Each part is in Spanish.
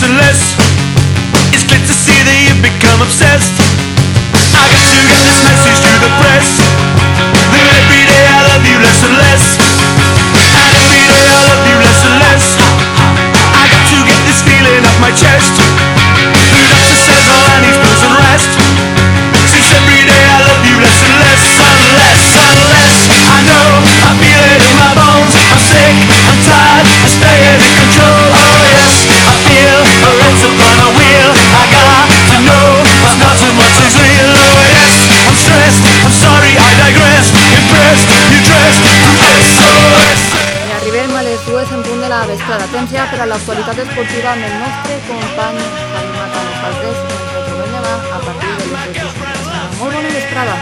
and less. It's clear to see that you've become obsessed. I got to get this message to the press, that every day I love you less and less. And every day I love you less and less. I got to get this feeling off my chest. The doctor says all I need is some rest. Since every day I love you less and less and less and less. I know, I feel it in my bones. I'm sick, I'm tired, I'm staying in control. Oh yes, I feel a legs upon a wheel. I got to know what's not so much is real. Oh yes, I'm stressed, I'm sorry, I digress. Impressed, you dressed to SOS. I arribem a les 2 en punt de la vesprada. Temps ja per a l'actualitat esportiva amb el nostre company Javi Mata. Nosaltres ens retrobem demà a partir de les 2. Molt bona vesprada.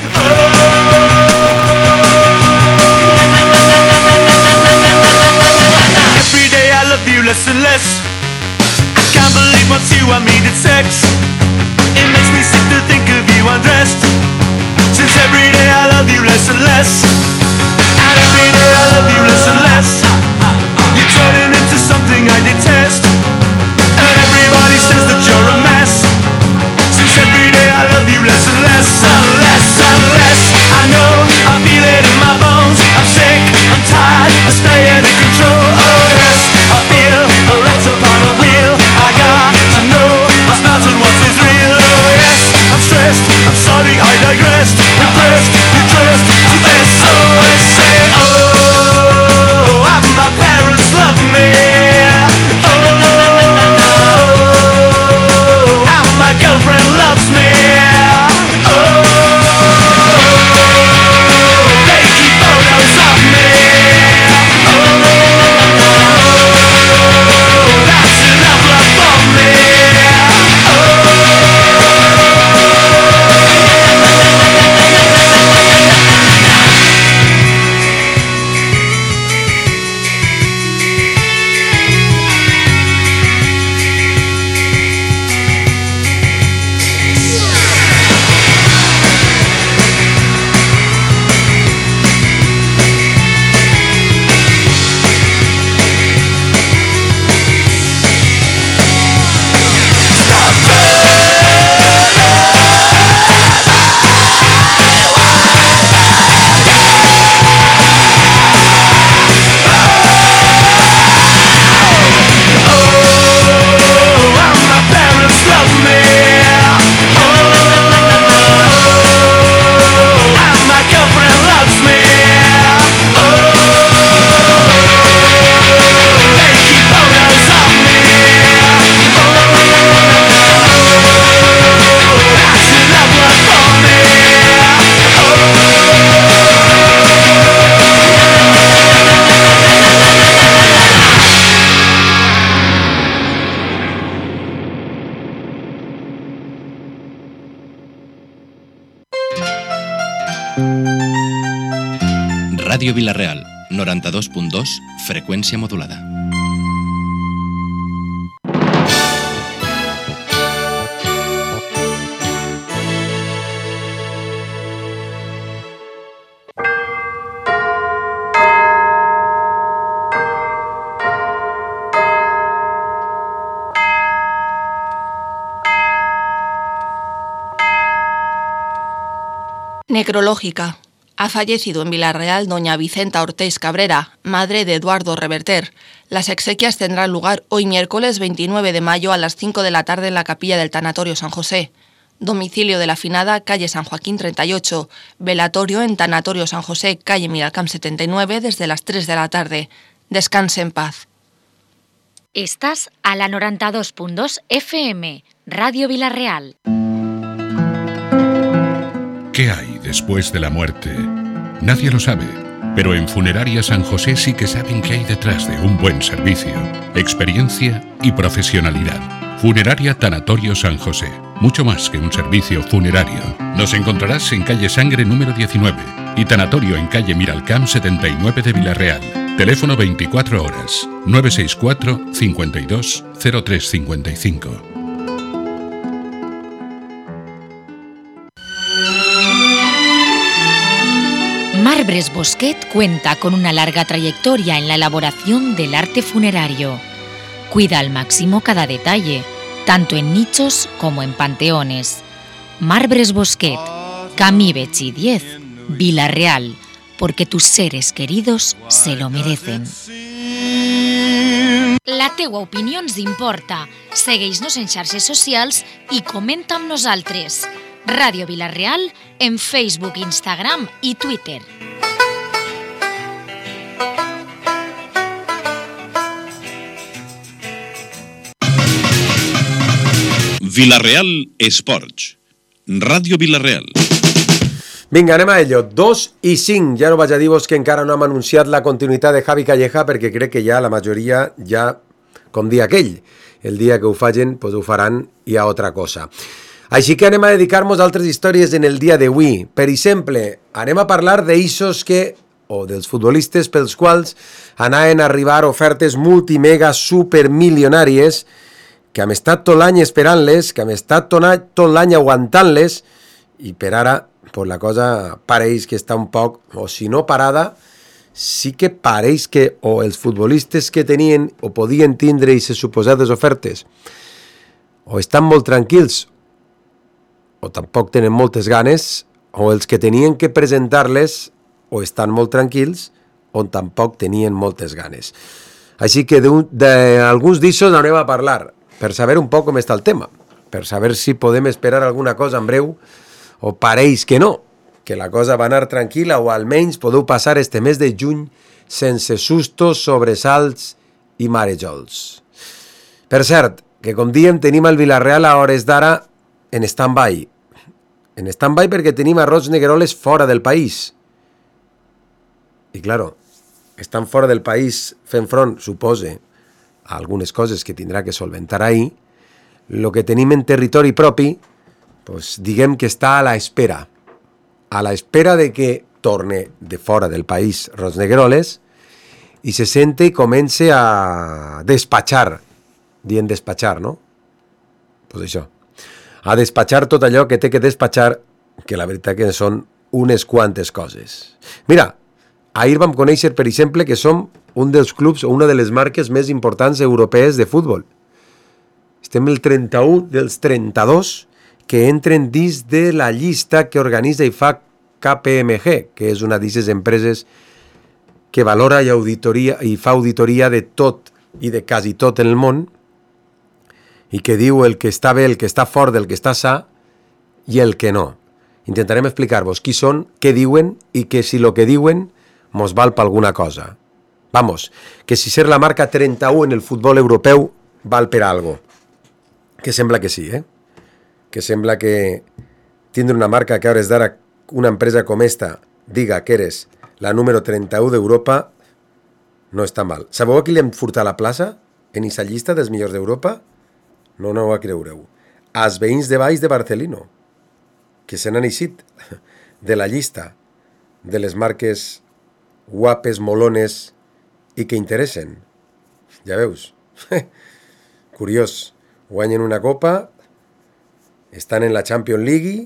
Every day I love you less and less. I can't believe once you and me did sex. It makes me sick to think of you undressed. Since every day I love you less and less. And every day I love you less and less. You're turning into something I detest. And everybody says that you're a mess. Since every day I love you less and less and less and less. I know, I feel it in my bones. I'm sick, I'm tired, I'm staying in control. Oh yes, I feel a legs upon a wheel. I got to know what's not and what is real. Oh yes, I'm stressed, I'm sorry, I digressed. Impressed, you dressed to SOS. Say oh, my parents love me. My girlfriend loves me. Oh, they keep photos of me. Oh, that's enough love for me. Ràdio Vila-real, 92.2, freqüència modulada. Necrológica. Ha fallecido en Vila-real doña Vicenta Ortiz Cabrera, madre de Eduardo Reverter. Las exequias tendrán lugar hoy miércoles 29 de mayo a las 5 de la tarde en la capilla del Tanatorio San José. Domicilio de la finada, calle San Joaquín 38. Velatorio en Tanatorio San José, calle Miralcamp 79, desde las 3 de la tarde. Descanse en paz. Estás a la 92.2 FM, Radio Vila-real. ¿Qué hay después de la muerte? Nadie lo sabe, pero en Funeraria San José sí que saben qué hay detrás de un buen servicio, experiencia y profesionalidad. Funeraria Tanatorio San José, mucho más que un servicio funerario. Nos encontrarás en calle Sangre número 19 y Tanatorio en calle Miralcamp 79 de Vila-real. Teléfono 24 horas, 964 52 0355. Marbres Bosquet cuenta con una larga trayectoria en la elaboración del arte funerario. Cuida al máximo cada detalle, tanto en nichos como en panteones. Marbres Bosquet, Camí Betxí 10, Vila-real, porque tus seres queridos se lo merecen. La teua opinió ens importa. Segueix-nos en xarxes socials i comenta amb nosaltres. Ràdio Vila-real en Facebook, Instagram i Twitter. Vila-real Esports. Ràdio Vila-real. Vinga, anem a ello. 2:05. Ja no vaig a dir-vos que encara no hem anunciat la continuïtat de Javi Calleja, perquè crec que ja la majoria, ja, com dia aquell, el dia que ho facin, pues ho faran i a altra cosa. Així que anem a dedicar-nos a altres històries en el dia d'avui. Per exemple, anem a parlar d'eixos que, o dels futbolistes pels quals anaven a arribar ofertes multimega supermilionàries, que hem estat tot l'any esperant-les, que hem estat tot l'any aguantant-les, i per ara pues la cosa pareix que està un poc, o si no parada, sí que pareix que o els futbolistes que tenien o podien tindre aquestes suposades ofertes o estan molt tranquils o tampoc tenen moltes ganes, o els que tenien que presentar-les o estan molt tranquils o tampoc tenien moltes ganes. Així que d'alguns d'això anem a parlar, per saber un poc com està el tema, per saber si podem esperar alguna cosa en breu, o pareix que no, que la cosa va anar tranquil·la, o almenys podeu passar este mes de juny sense sustos, sobresalts i marejols. Per cert, que com diem tenim el Vila-real a hores d'ara en stand-by. En stand-by perquè tenim a Roig Negueroles fora del país. I claro, estan fora del país fent front, supose, a algunes coses que tindrà que solventar ahir. Lo que tenim en territori propi, pues diguem que està a la espera de que torne de fora del país Roig Negueroles i se sente i comence a despatxar, dient despatxar, no? Pues això, a despatxar tot allò que té que despatxar, que la veritat que són unes quantes coses. Mira, ahir vam conèixer, per exemple, que som un dels clubs o una de les marques més importants europees de futbol. Estem el 31 dels 32 que entren dins de la llista que organitza i fa KPMG, que és una d'aquestes empreses que valora i fa auditoria de tot i de quasi tot en el món, i que diu el que està bé, el que està fort, del que està sa, i el que no. Intentarem explicar-vos qui són, què diuen, i que si el que diuen mos val per alguna cosa. Vamos, que si ser la marca 31 en el futbol europeu val per algo. Que sembla que sí, que sembla que tindre una marca que a hores d'ara una empresa com esta diga que eres la número 31 d'Europa no està mal. Sabeu a qui li hem furtat la plaça en aquesta llista dels millors d'Europa? No ho creureu. Als veïns de baix de Barcelona, que se n'han eixit de la llista de les marques guapes, molones i que interessen. Ja veus? Curiós. Guanyen una copa, estan en la Champions League,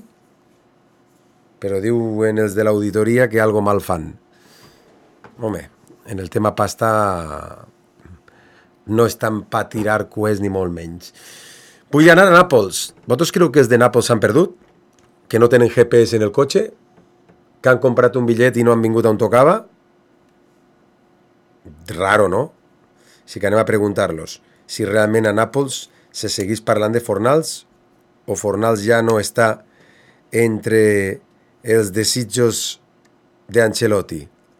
però diuen els de l'auditoria que algo mal fan. Home, en el tema pasta no estan pa tirar coets ni molt menys. Vull anar a Nàpols. Vosaltres creu que els de Nàpols s'han perdut? Que no tenen GPS en el cotxe? Que han comprat un bitllet i no han vingut on tocava? Raro, no? Així que anem a preguntar-los si realment a Nàpols se seguís parlant de Fornals o Fornals ja no està entre els desitjos d'Ancelotti.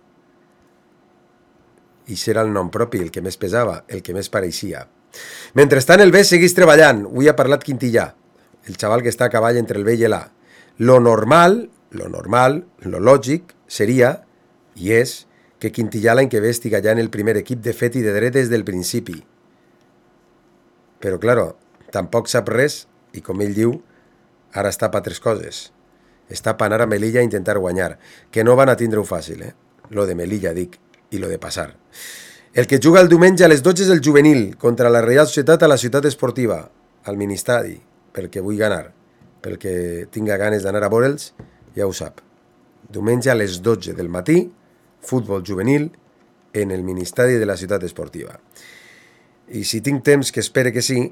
I serà el nom propi, el que més pesava, el que més pareixia. Mentrestant el B seguís treballant. Avui ha parlat Quintillà, el xaval que està a cavall entre el B i l'A. Lo normal, lo lògic seria, i és, que Quintillà l'any que ve estiga ja en el primer equip de fet i de dret des del principi. Però, claro, tampoc sap res i, com ell diu, ara està per altres coses. Està per anar a Melilla a intentar guanyar, que no van a tindre-ho fàcil, Lo de Melilla, dic, i lo de passar. El que juga el diumenge a les 12 és el juvenil contra la Reial Societat a la Ciutat Esportiva, al Ministadi, perquè vull ganar, perquè tinga ganes d'anar a veure'ls, ja ho sap. Diumenge a les 12 del matí, futbol juvenil en el Ministadi de la Ciutat Esportiva. I si tinc temps, que espere que sí,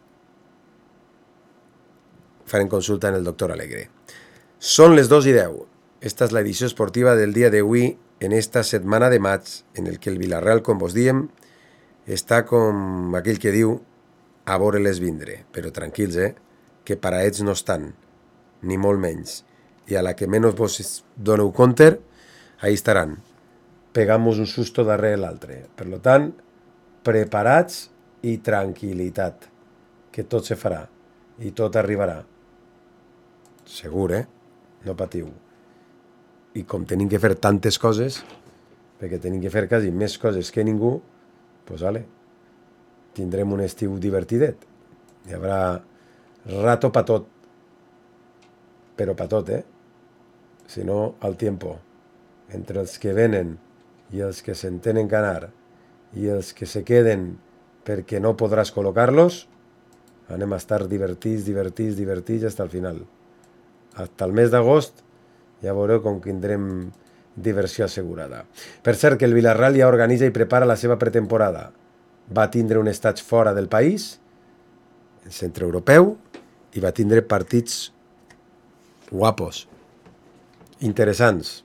farem consulta en el doctor Alegre. Són les 2:10. Esta és l'edició esportiva del dia d'avui en esta setmana de maig, en el que el Vilarreal, com vos diem, està com aquell que diu a veure-les vindre. Però tranquils, que paraets no estan, ni molt menys. I a la que menys vos doneu compte, ahí estaran, pegant-vos un susto darrere l'altre. Per tant, preparats i tranquil·litat, que tot se farà i tot arribarà. Segur, no patiu. I com tenim que fer tantes coses, perquè tenim que fer quasi més coses que ningú, doncs vale, tindrem un estiu divertidet. Hi haurà rato pa tot, però pa tot, si no, al tiempo. Entre els que venen i els que s'entenen ganar i els que se queden perquè no podràs col·locar-los, anem a estar divertits hasta el final. Hasta el mes d'agost ja veureu com tindrem diversió assegurada. Per cert, que el Vilarreal ja organitza i prepara la seva pretemporada. Va tindre un estatge fora del país, el centre europeu, i va tindre partits guapos, interessants.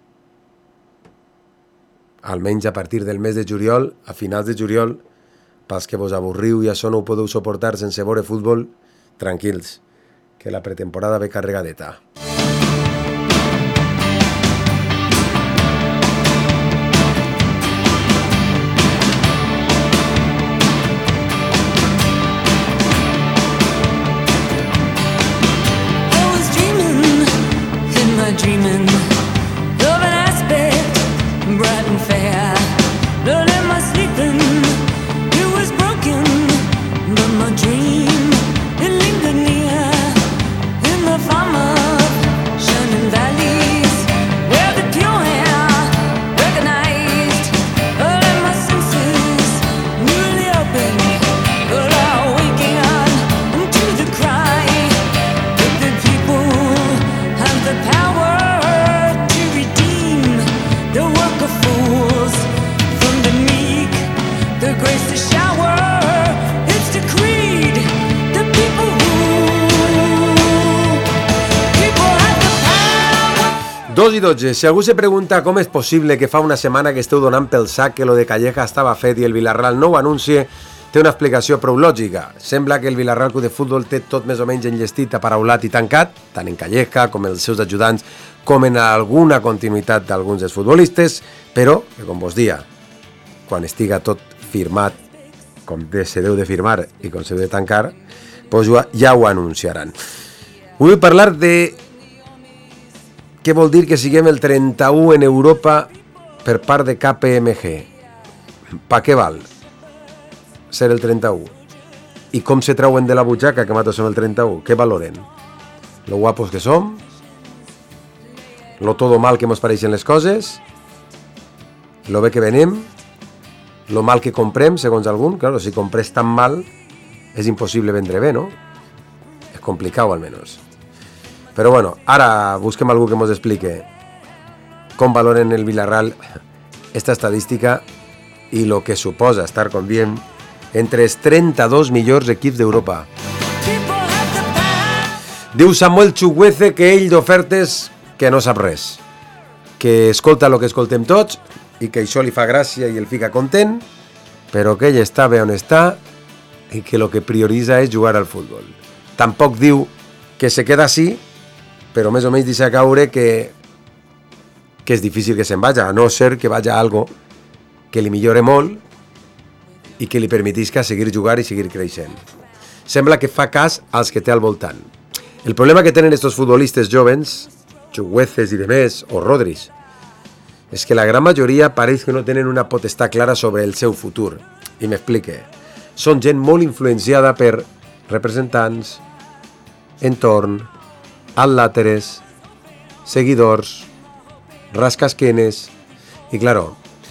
Almenys a partir del mes de juliol, a finals de juliol, pels que vos avorriu i això no ho podeu suportar sense veure futbol, tranquils, que la pretemporada ve carregadeta. Dreaming of an aspect bright and fair, but in my sleeping it was broken, but my dream it lingered near in the farm of shining valleys where the pure air recognized all of my senses newly open, but I waking to the cry that the people have the power to redeem the work of fools from the meek, the grace to shower its decreed. The people rule, people have the power. 2:12. Si algú se pregunta com és possible que fa una setmana que esteu donant pel sac que lo de Calleja estava fet i el Vilarreal no ho anuncie, té una explicació prou lògica. Sembla que el Vilarreal Club de Futbol té tot més o menys enllestit, aparaulat i tancat, tant en Calleja com els seus ajudants, com en alguna continuïtat d'alguns dels futbolistes, però, que com vos dia, quan estiga tot firmat, com se deu de firmar i com se deu de tancar, doncs ja ho anunciaran. Vull parlar de què vol dir que siguem el 31 en Europa per part de KPMG. Pa què val ser el 31? I com se trauen de la butxaca que nosaltres som el 31? Què valoren? Lo guapos que som? Lo todo mal que mos pareixen les coses? Lo bé que venem? Lo mal que comprem, segons algun? Claro, si compres tan mal, és impossible vendre bé, no? És complicat, almenys. Però bueno, ara busquem algú que mos explique com valoren el Vilarreal esta estadística i lo que suposa estar, com diem, entre els 32 millors equips d'Europa. Diu Samuel Chukwueze que ell d'ofertes que no sap res, que escolta el que escoltem tots i que això li fa gràcia i el fica content, però que ell està bé on està i que el que prioritza és jugar al futbol. Tampoc diu que se queda així, però més o menys deixa caure que és difícil que se'n vagi, a no ser que vagi a algo que li millore molt i que li permetisca seguir jugar i seguir creixent. Sembla que fa cas als que té al voltant. El problema que tenen estos futbolistes jovens, Chukwuezes i demés, o Rodris, és que la gran majoria pareix que no tenen una potestat clara sobre el seu futur. I m'explique. Són gent molt influenciada per representants, entorn, al·làteres, seguidors, rascasquenes, i claro,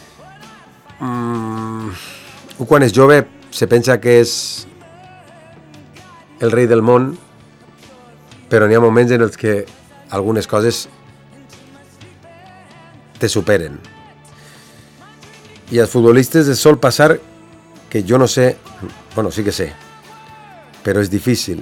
quan és jove se pensa que és el rei del món, però n'hi ha moments en els que algunes coses te superen. I als futbolistes es sol passar que jo no sé Bueno, sí que sé. Però és difícil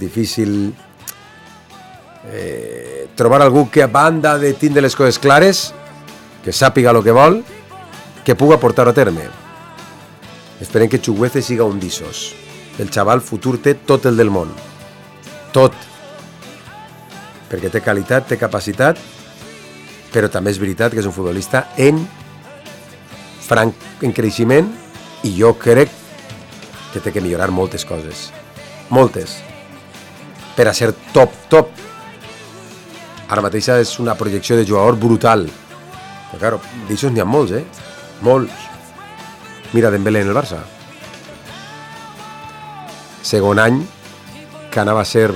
trobar algú que a banda de tindre les coses clares, que sàpiga el que vol, que puga portar a terme. Esperem que Chuguece siga un d'issos. El xaval futur té tot el del món. Tot. Perquè té qualitat, té capacitat, però també és veritat que és un futbolista en creixement i jo crec que té que millorar moltes coses. Moltes. Per a ser top. Ara mateix és una projecció de jugador brutal. Però, claro, d'aixòs n'hi ha molts, Molts. Mira Dembélé en el Barça. Segon any que anava a ser,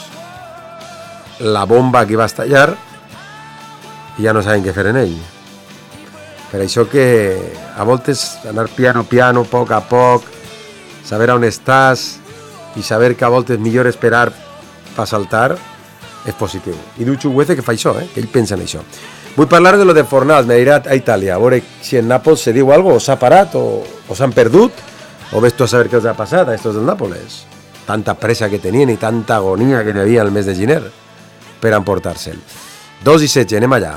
la bomba que va a estallar i ja no saben què fer en ell. Per això que a voltes anar piano, poc a poc, saber on estàs i saber que a voltes millor esperar per saltar és positiu. I diu Chuguece que fa això, que ell pensa en això. Vull parlar de lo de Fornals, m'he irat a Itàlia, a veure si en Nàpols se diu alguna cosa, o s'ha parat, o s'han perdut, o ves tu a saber què els ha passat a estos del Nàpoles. Tanta pressa que tenien i tanta agonia que hi havia el mes de gener per emportar-se'l. 2:16, anem allà.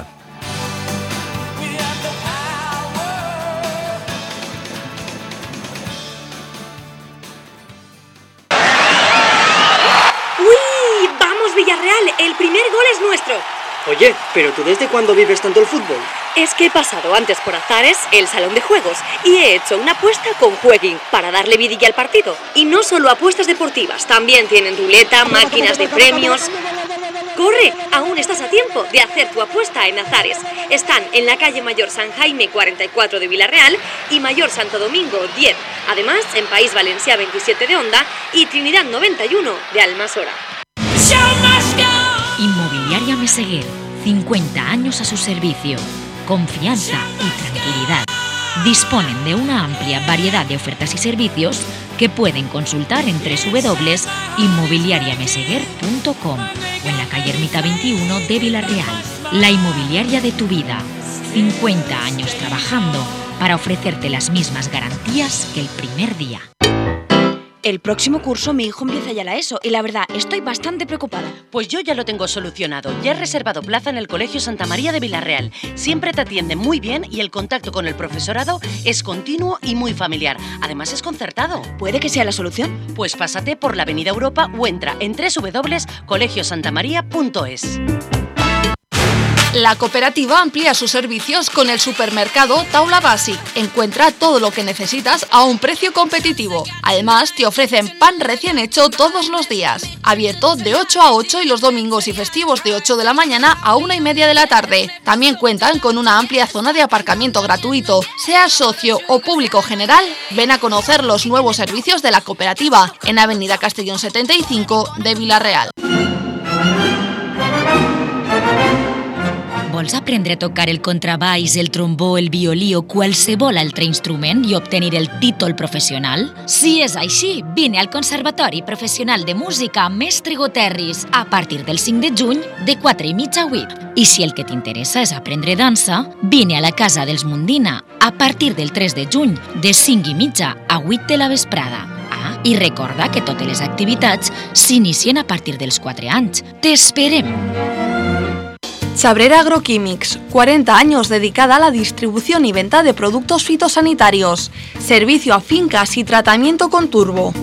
¡Uy! ¡Vamos, Villarreal! ¡El primer gol es nuestro! Oye, ¿pero tú desde cuándo vives tanto el fútbol? Es que he pasado antes por Azares, el salón de juegos, y he hecho una apuesta con Jueguin para darle vidilla al partido. Y no solo apuestas deportivas, también tienen ruleta, máquinas de premios. ¡Corre! Aún estás a tiempo de hacer tu apuesta en Azares. Están en la calle Mayor San Jaime 44 de Villarreal y Mayor Santo Domingo 10. Además, en País Valencià 27 de Onda y Trinidad 91 de Almasora. Inmobiliaria Meseguer, 50 años a su servicio. Confianza y tranquilidad. Disponen de una amplia variedad de ofertas y servicios que pueden consultar en www.inmobiliariameseguer.com o en la calle Ermita 21 de Villarreal. La inmobiliaria de tu vida. 50 años trabajando para ofrecerte las mismas garantías que el primer día. El próximo curso mi hijo empieza ya la ESO y la verdad estoy bastante preocupada. Pues yo ya lo tengo solucionado. Ya he reservado plaza en el Colegio Santa María de Villarreal. Siempre te atienden muy bien y el contacto con el profesorado es continuo y muy familiar. Además es concertado. ¿Puede que sea la solución? Pues pásate por la Avenida Europa o entra en www.colegiosantamaria.es. La cooperativa amplía sus servicios con el supermercado Taula Basic. Encuentra todo lo que necesitas a un precio competitivo. Además, te ofrecen pan recién hecho todos los días. Abierto de 8 a 8 y los domingos y festivos de 8 de la mañana a 1:30 de la tarde. También cuentan con una amplia zona de aparcamiento gratuito. Seas socio o público general, ven a conocer los nuevos servicios de la cooperativa en Avenida Castellón 75 de Villarreal. Vols aprendre a tocar el contrabaix, el trombó, el violí o qualsevol altre instrument i obtenir el títol professional? Si és així, vine al Conservatori Professional de Música Mestre Goterris a partir del 5 de juny de 4:30 a 8. I si el que t'interessa és aprendre dansa, vine a la Casa dels Mundina a partir del 3 de juny de 5:30 a 8 de la vesprada. I recorda que totes les activitats s'inicien a partir dels 4 anys. T'esperem! Chabrera Agroquímics, 40 años dedicada a la distribución y venta de productos fitosanitarios. Servicio a fincas y tratamiento con turbo.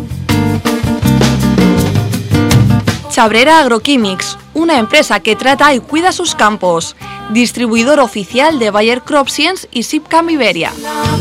Chabrera Agroquímics, una empresa que trata y cuida sus campos. Distribuidor oficial de Bayer CropScience y Sipcam Iberia.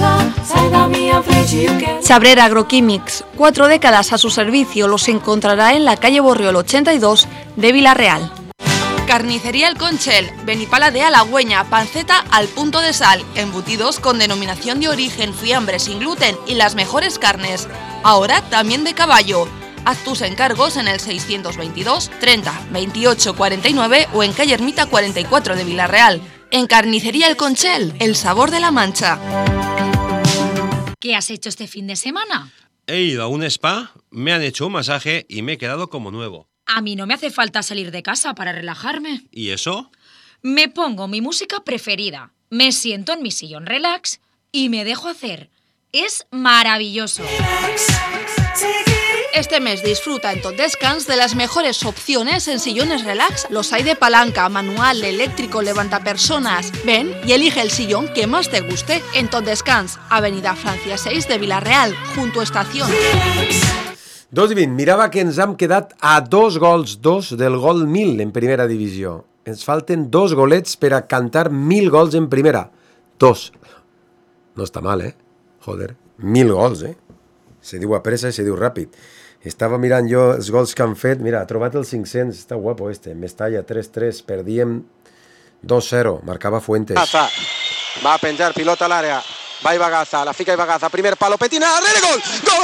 Chabrera Agroquímics, 4 décadas a su servicio, los encontrará en la calle Borriol 82 de Villarreal. Carnicería El Conchel, Benipala de Halagüeña, panceta al punto de sal, embutidos con denominación de origen, fiambre sin gluten y las mejores carnes. Ahora también de caballo. Haz tus encargos en el 622 30 28 49 o en calle Ermita 44 de Villarreal. En Carnicería El Conchel, el sabor de la Mancha. ¿Qué has hecho este fin de semana? He ido a un spa, me han hecho un masaje y me he quedado como nuevo. A mí no me hace falta salir de casa para relajarme. ¿Y eso? Me pongo mi música preferida, me siento en mi sillón relax y me dejo hacer. Es maravilloso. Este mes disfruta en Tot Descans de las mejores opciones en sillones relax. Los hay de palanca, manual, eléctrico, levantapersonas. Ven y elige el sillón que más te guste en Tot Descans, Avenida Francia 6 de Villarreal, junto a Estación. 2:20. Mirava que ens hem quedat a 2 gols, 2 del gol 1000 en primera divisió. Ens falten 2 golets per a cantar 1000 gols en primera. 2. No està mal, Joder, 1000 gols, Se diu a pressa i se diu ràpid. Estava mirant jo els gols que han fet. Mira, ha trobat el 500. Està guapo este. Mestalla 3-3. Perdíem 2-0. Marcava Fuentes. Va a penjar, pilota al área. Va Ibagaza, la fica Ibagaza. Primer palo, Petina. ¡Arrele, gol! ¡Gol!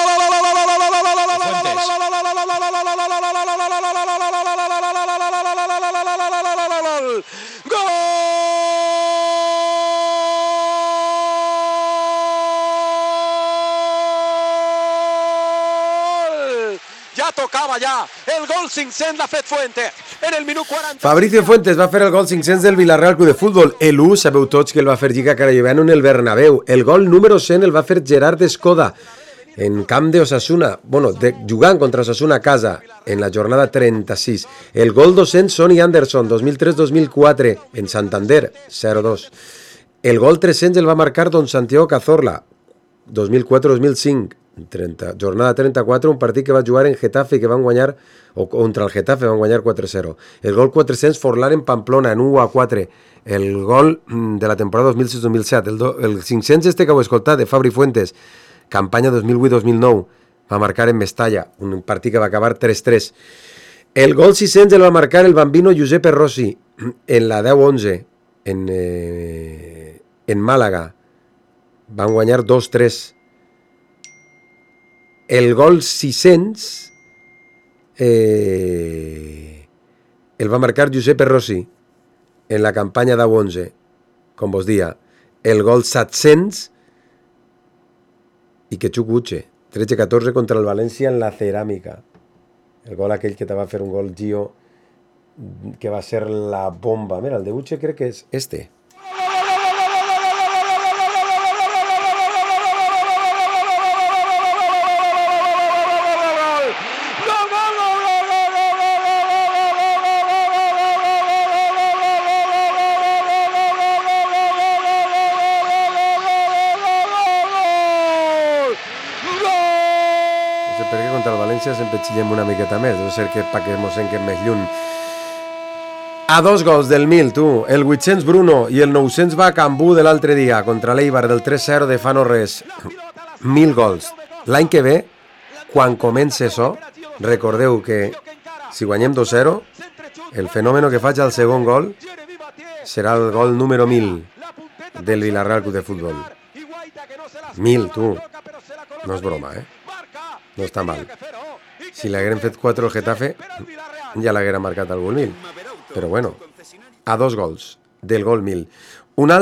Tocava ja el gol 500 l'ha fet Fuentes en el minut 40. Fabricio Fuentes va fer el gol 500 del Villarreal Club de Futbol. El1 sabeu tots que el va fer Giga Carayevano en el Bernabéu. El gol número 100 el va fer Gerard Escoda en camp de Osasuna, jugant contra Osasuna a casa en la jornada 36. El gol 200 Sonny Anderson 2003-2004 en Santander 0-2. El gol 300 el va marcar Don Santiago Cazorla 2004-2005 jornada 34, un partit que va jugar en Getafe i que van guanyar, o contra el Getafe van guanyar 4-0. El gol 400 Forlán en Pamplona en 1-4. El gol de la temporada 2006-2007. El 500 este que heu escoltat de Fabri Fuentes, campanya 2008-2009, va marcar en Mestalla, un partit que va acabar 3-3. El gol 600 el va marcar el bambino Giuseppe Rossi en la 10-11 en Màlaga. Van guanyar 2-3. El gol 600 el va marcar Giuseppe Rossi en la campanya d'A11, com vos dia. El gol 700 i que Chucuche 13-14 contra el València en la Ceràmica. El gol aquell que te va fer un gol Gio que va ser la bomba. Mira, el de Uche crec que és este. Sempre xillem una miqueta més, deu ser que perquè mos senquem més lluny. A 2 gols del 1000, tu, el 800 Bruno i el 900 va a Cambú de l'altre dia contra l'Eibar del 3-0 de fa no res. 1000 gols. L'any que ve, quan comence això, recordeu que si guanyem 2-0, el fenomen que faig al segon gol serà el gol número 1000 del Villarreal Club de Futbol. 1000, tu. No és broma, No està mal. Si l'hagueren fet 4 al Getafe, ja l'haguera marcat el gol 1000. Però bueno, a 2 gols del gol 1000. Una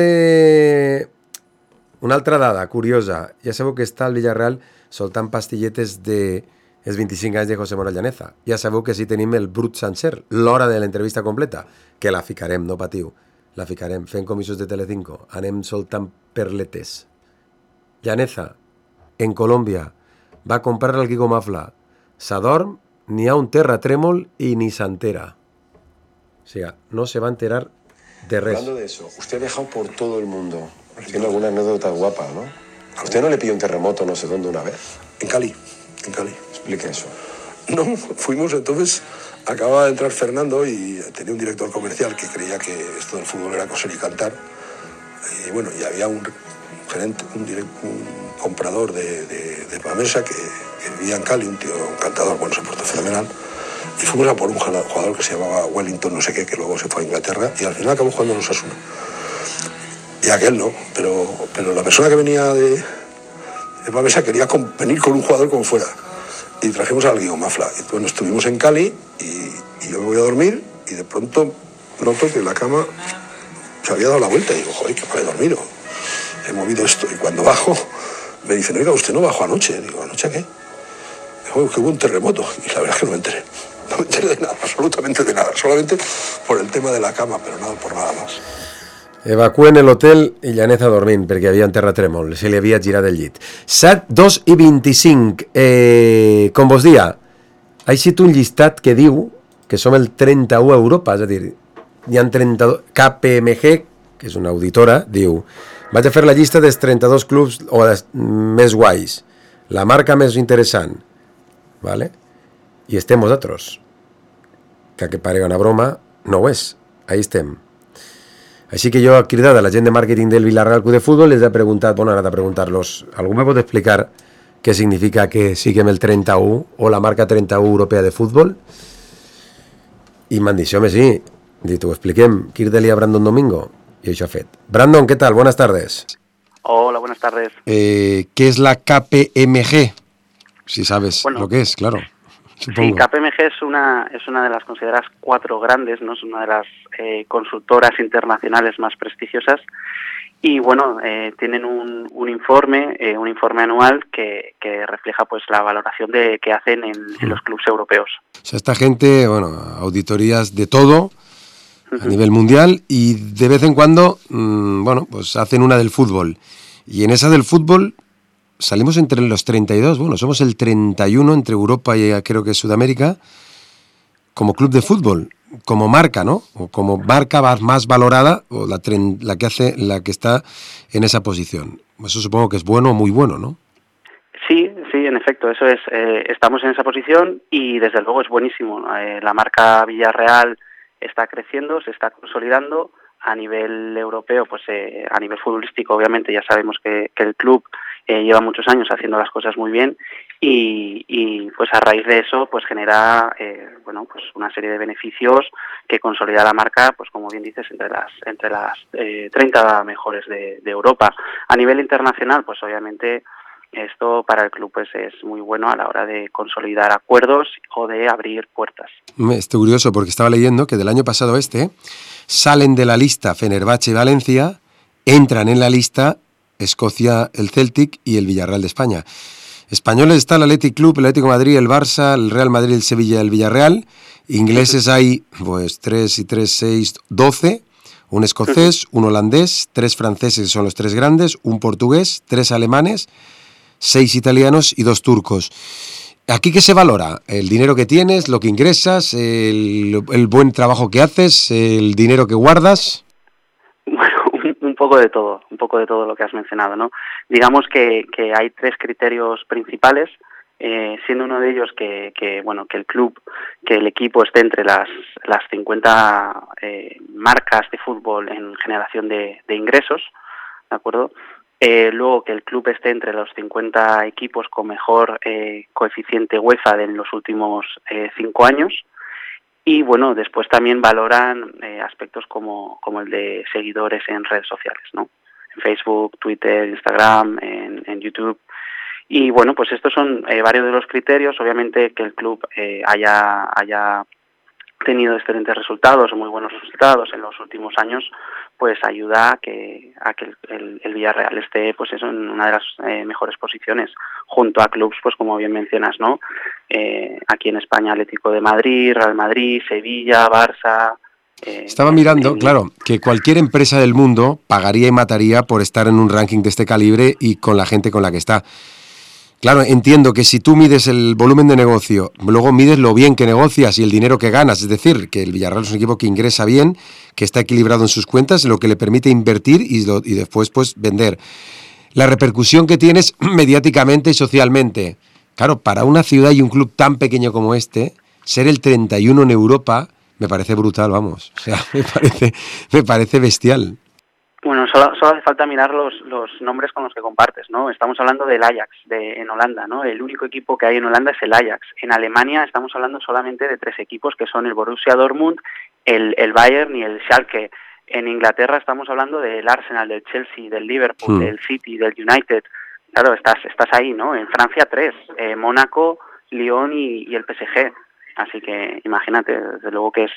altra dada curiosa. Ja sabeu que està el Villarreal soltant pastilletes de els 25 anys de José Manuel Llaneza. Ja sabeu que sí tenim el brut sencer, l'hora de l'entrevista completa, que la ficarem, no patiu. La ficarem, fent comissions de Telecinco. Anem soltant perletes. Llaneza, en Colòmbia, va comprar al Quico Mafla. S'adorm, ni ha un terratrèmol i ni s'entera. O sea, no se va a enterar de res. Hablando de eso, usted ha viajado por todo el mundo. Tiene alguna anécdota guapa, ¿no? ¿A usted no le pilló un terremoto no sé dónde una vez? En Cali. Explique eso. No, fuimos entonces, acababa de entrar Fernando y tenía un director comercial que creía que esto del fútbol era coser y cantar. Y bueno, y había un gerente, un comprador de Pamesa que vivía en Cali, un tío, un cantador, bueno, se portó fenomenal. Y fuimos a por un jugador que se llamaba Wellington, no sé qué, que luego se fue a Inglaterra y al final acabó jugando en Osasuna. Y aquel no, pero la persona que venía de Pamesa quería venir con un jugador como fuera. Y trajimos al Guigo Mafla. Y bueno, estuvimos en Cali y yo me voy a dormir y de pronto noto que la cama se había dado la vuelta y digo, joder, que mal he dormido. He movido esto y cuando bajo me dicen, oiga, usted no bajó anoche. Digo, ¿anoche a qué? Digo, que hubo un terremoto. Y la verdad es que no me enteré. No me enteré de nada, absolutamente de nada. Solamente por el tema de la cama, pero nada por nada más. Evacuen el hotel i Llaneza dormint perquè havia un terratrèmol, se li havia girat el llit. 7, 2 i 25. Com vos dia, ha eixit un llistat que diu que som el 31 a Europa, és a dir, hi ha 32... KPMG, que és una auditora, diu: vaig a fer la llista dels 32 clubs més guais, la marca més interessant, ¿vale? I estem vosaltres. Que parega una broma, no ho és, ahí estem. Així que jo he cridat a la gent de màrqueting del Villarreal Club de Futbol, les he preguntat, bueno, ara de preguntar-los, algú me pot explicar què significa que siguem el 31 o la marca 31 europea de futbol? I m'han dit, home, sí, dit, ho expliquem, Kirdeli a Brandon Domingo, i això ha fet. Brandon, ¿qué tal? Buenas tardes. Hola, buenas tardes. ¿Qué es la KPMG? Si sabes lo que es, claro. Supongo. Sí, KPMG es una de las consideradas 4 grandes, ¿no? Es una de las consultoras internacionales más prestigiosas y bueno, tienen un informe anual que refleja pues la valoración que hacen en los clubes europeos. O sea, esta gente, bueno, auditorías de todo a nivel mundial y de vez en cuando, bueno, pues hacen una del fútbol y en esa del fútbol salimos entre los 32, bueno, somos el 31 entre Europa y creo que Sudamérica, como club de fútbol, como marca, ¿no? O como marca más valorada, o la que está en esa posición. Eso supongo que es bueno o muy bueno, ¿no? Sí, en efecto, eso es. Estamos en esa posición y desde luego es buenísimo. La marca Villarreal está creciendo, se está consolidando. A nivel europeo, pues a nivel futbolístico, obviamente ya sabemos que el club lleva muchos años haciendo las cosas muy bien y pues a raíz de eso pues genera bueno, pues una serie de beneficios que consolida la marca, pues como bien dices, entre las 30 mejores de Europa. A nivel internacional, pues obviamente esto para el club pues es muy bueno a la hora de consolidar acuerdos o de abrir puertas. Estoy curioso porque estaba leyendo que del año pasado salen de la lista Fenerbahce y Valencia, entran en la lista Escocia, el Celtic y el Villarreal de España. Españoles está el Athletic Club, el Atlético de Madrid, el Barça, el Real Madrid, el Sevilla y el Villarreal. Ingleses hay pues 3 y 3, 6, 12. Un escocés, un holandés, 3 franceses, son los 3 grandes, un portugués, 3 alemanes, 6 italianos y 2 turcos. ¿Aquí qué se valora? ¿El dinero que tienes, lo que ingresas, el buen trabajo que haces, el dinero que guardas? Bueno, un poco de todo lo que has mencionado, ¿no? Digamos que hay 3 criterios principales, siendo uno de ellos que el club, que el equipo esté entre las 50 marcas de fútbol en generación de ingresos, ¿de acuerdo? Luego que el club esté entre los 50 equipos con mejor coeficiente UEFA en los últimos 5 años y bueno, después también valoran aspectos como el de seguidores en redes sociales, ¿no? En Facebook, Twitter, Instagram, en YouTube. Y bueno, pues estos son varios de los criterios. Obviamente que el club haya tenido excelentes resultados o muy buenos resultados en los últimos años, pues ayuda a que el Villarreal esté pues eso en una de las mejores posiciones junto a clubes pues como bien mencionas, ¿no? Aquí en España Atlético de Madrid, Real Madrid, Sevilla, Barça. Estaba mirando, claro, que cualquier empresa del mundo pagaría y mataría por estar en un ranking de este calibre y con la gente con la que está. Claro, entiendo que si tú mides el volumen de negocio, luego mides lo bien que negocias y el dinero que ganas, es decir, que el Villarreal es un equipo que ingresa bien, que está equilibrado en sus cuentas, lo que le permite invertir y después pues vender. La repercusión que tienes mediáticamente y socialmente. Claro, para una ciudad y un club tan pequeño como ser el 31 en Europa me parece brutal, vamos. O sea, me parece bestial. Bueno, solo hace falta mirar los nombres con los que compartes, ¿no? Estamos hablando del Ajax en Holanda, ¿no? El único equipo que hay en Holanda es el Ajax. En Alemania estamos hablando solamente de 3 equipos que son el Borussia Dortmund, el Bayern y el Schalke. En Inglaterra estamos hablando del Arsenal, del Chelsea, del Liverpool, del City, del United. Claro, estás ahí, ¿no? En Francia 3, Mónaco, Lyon y el PSG. Así que imagínate, desde luego que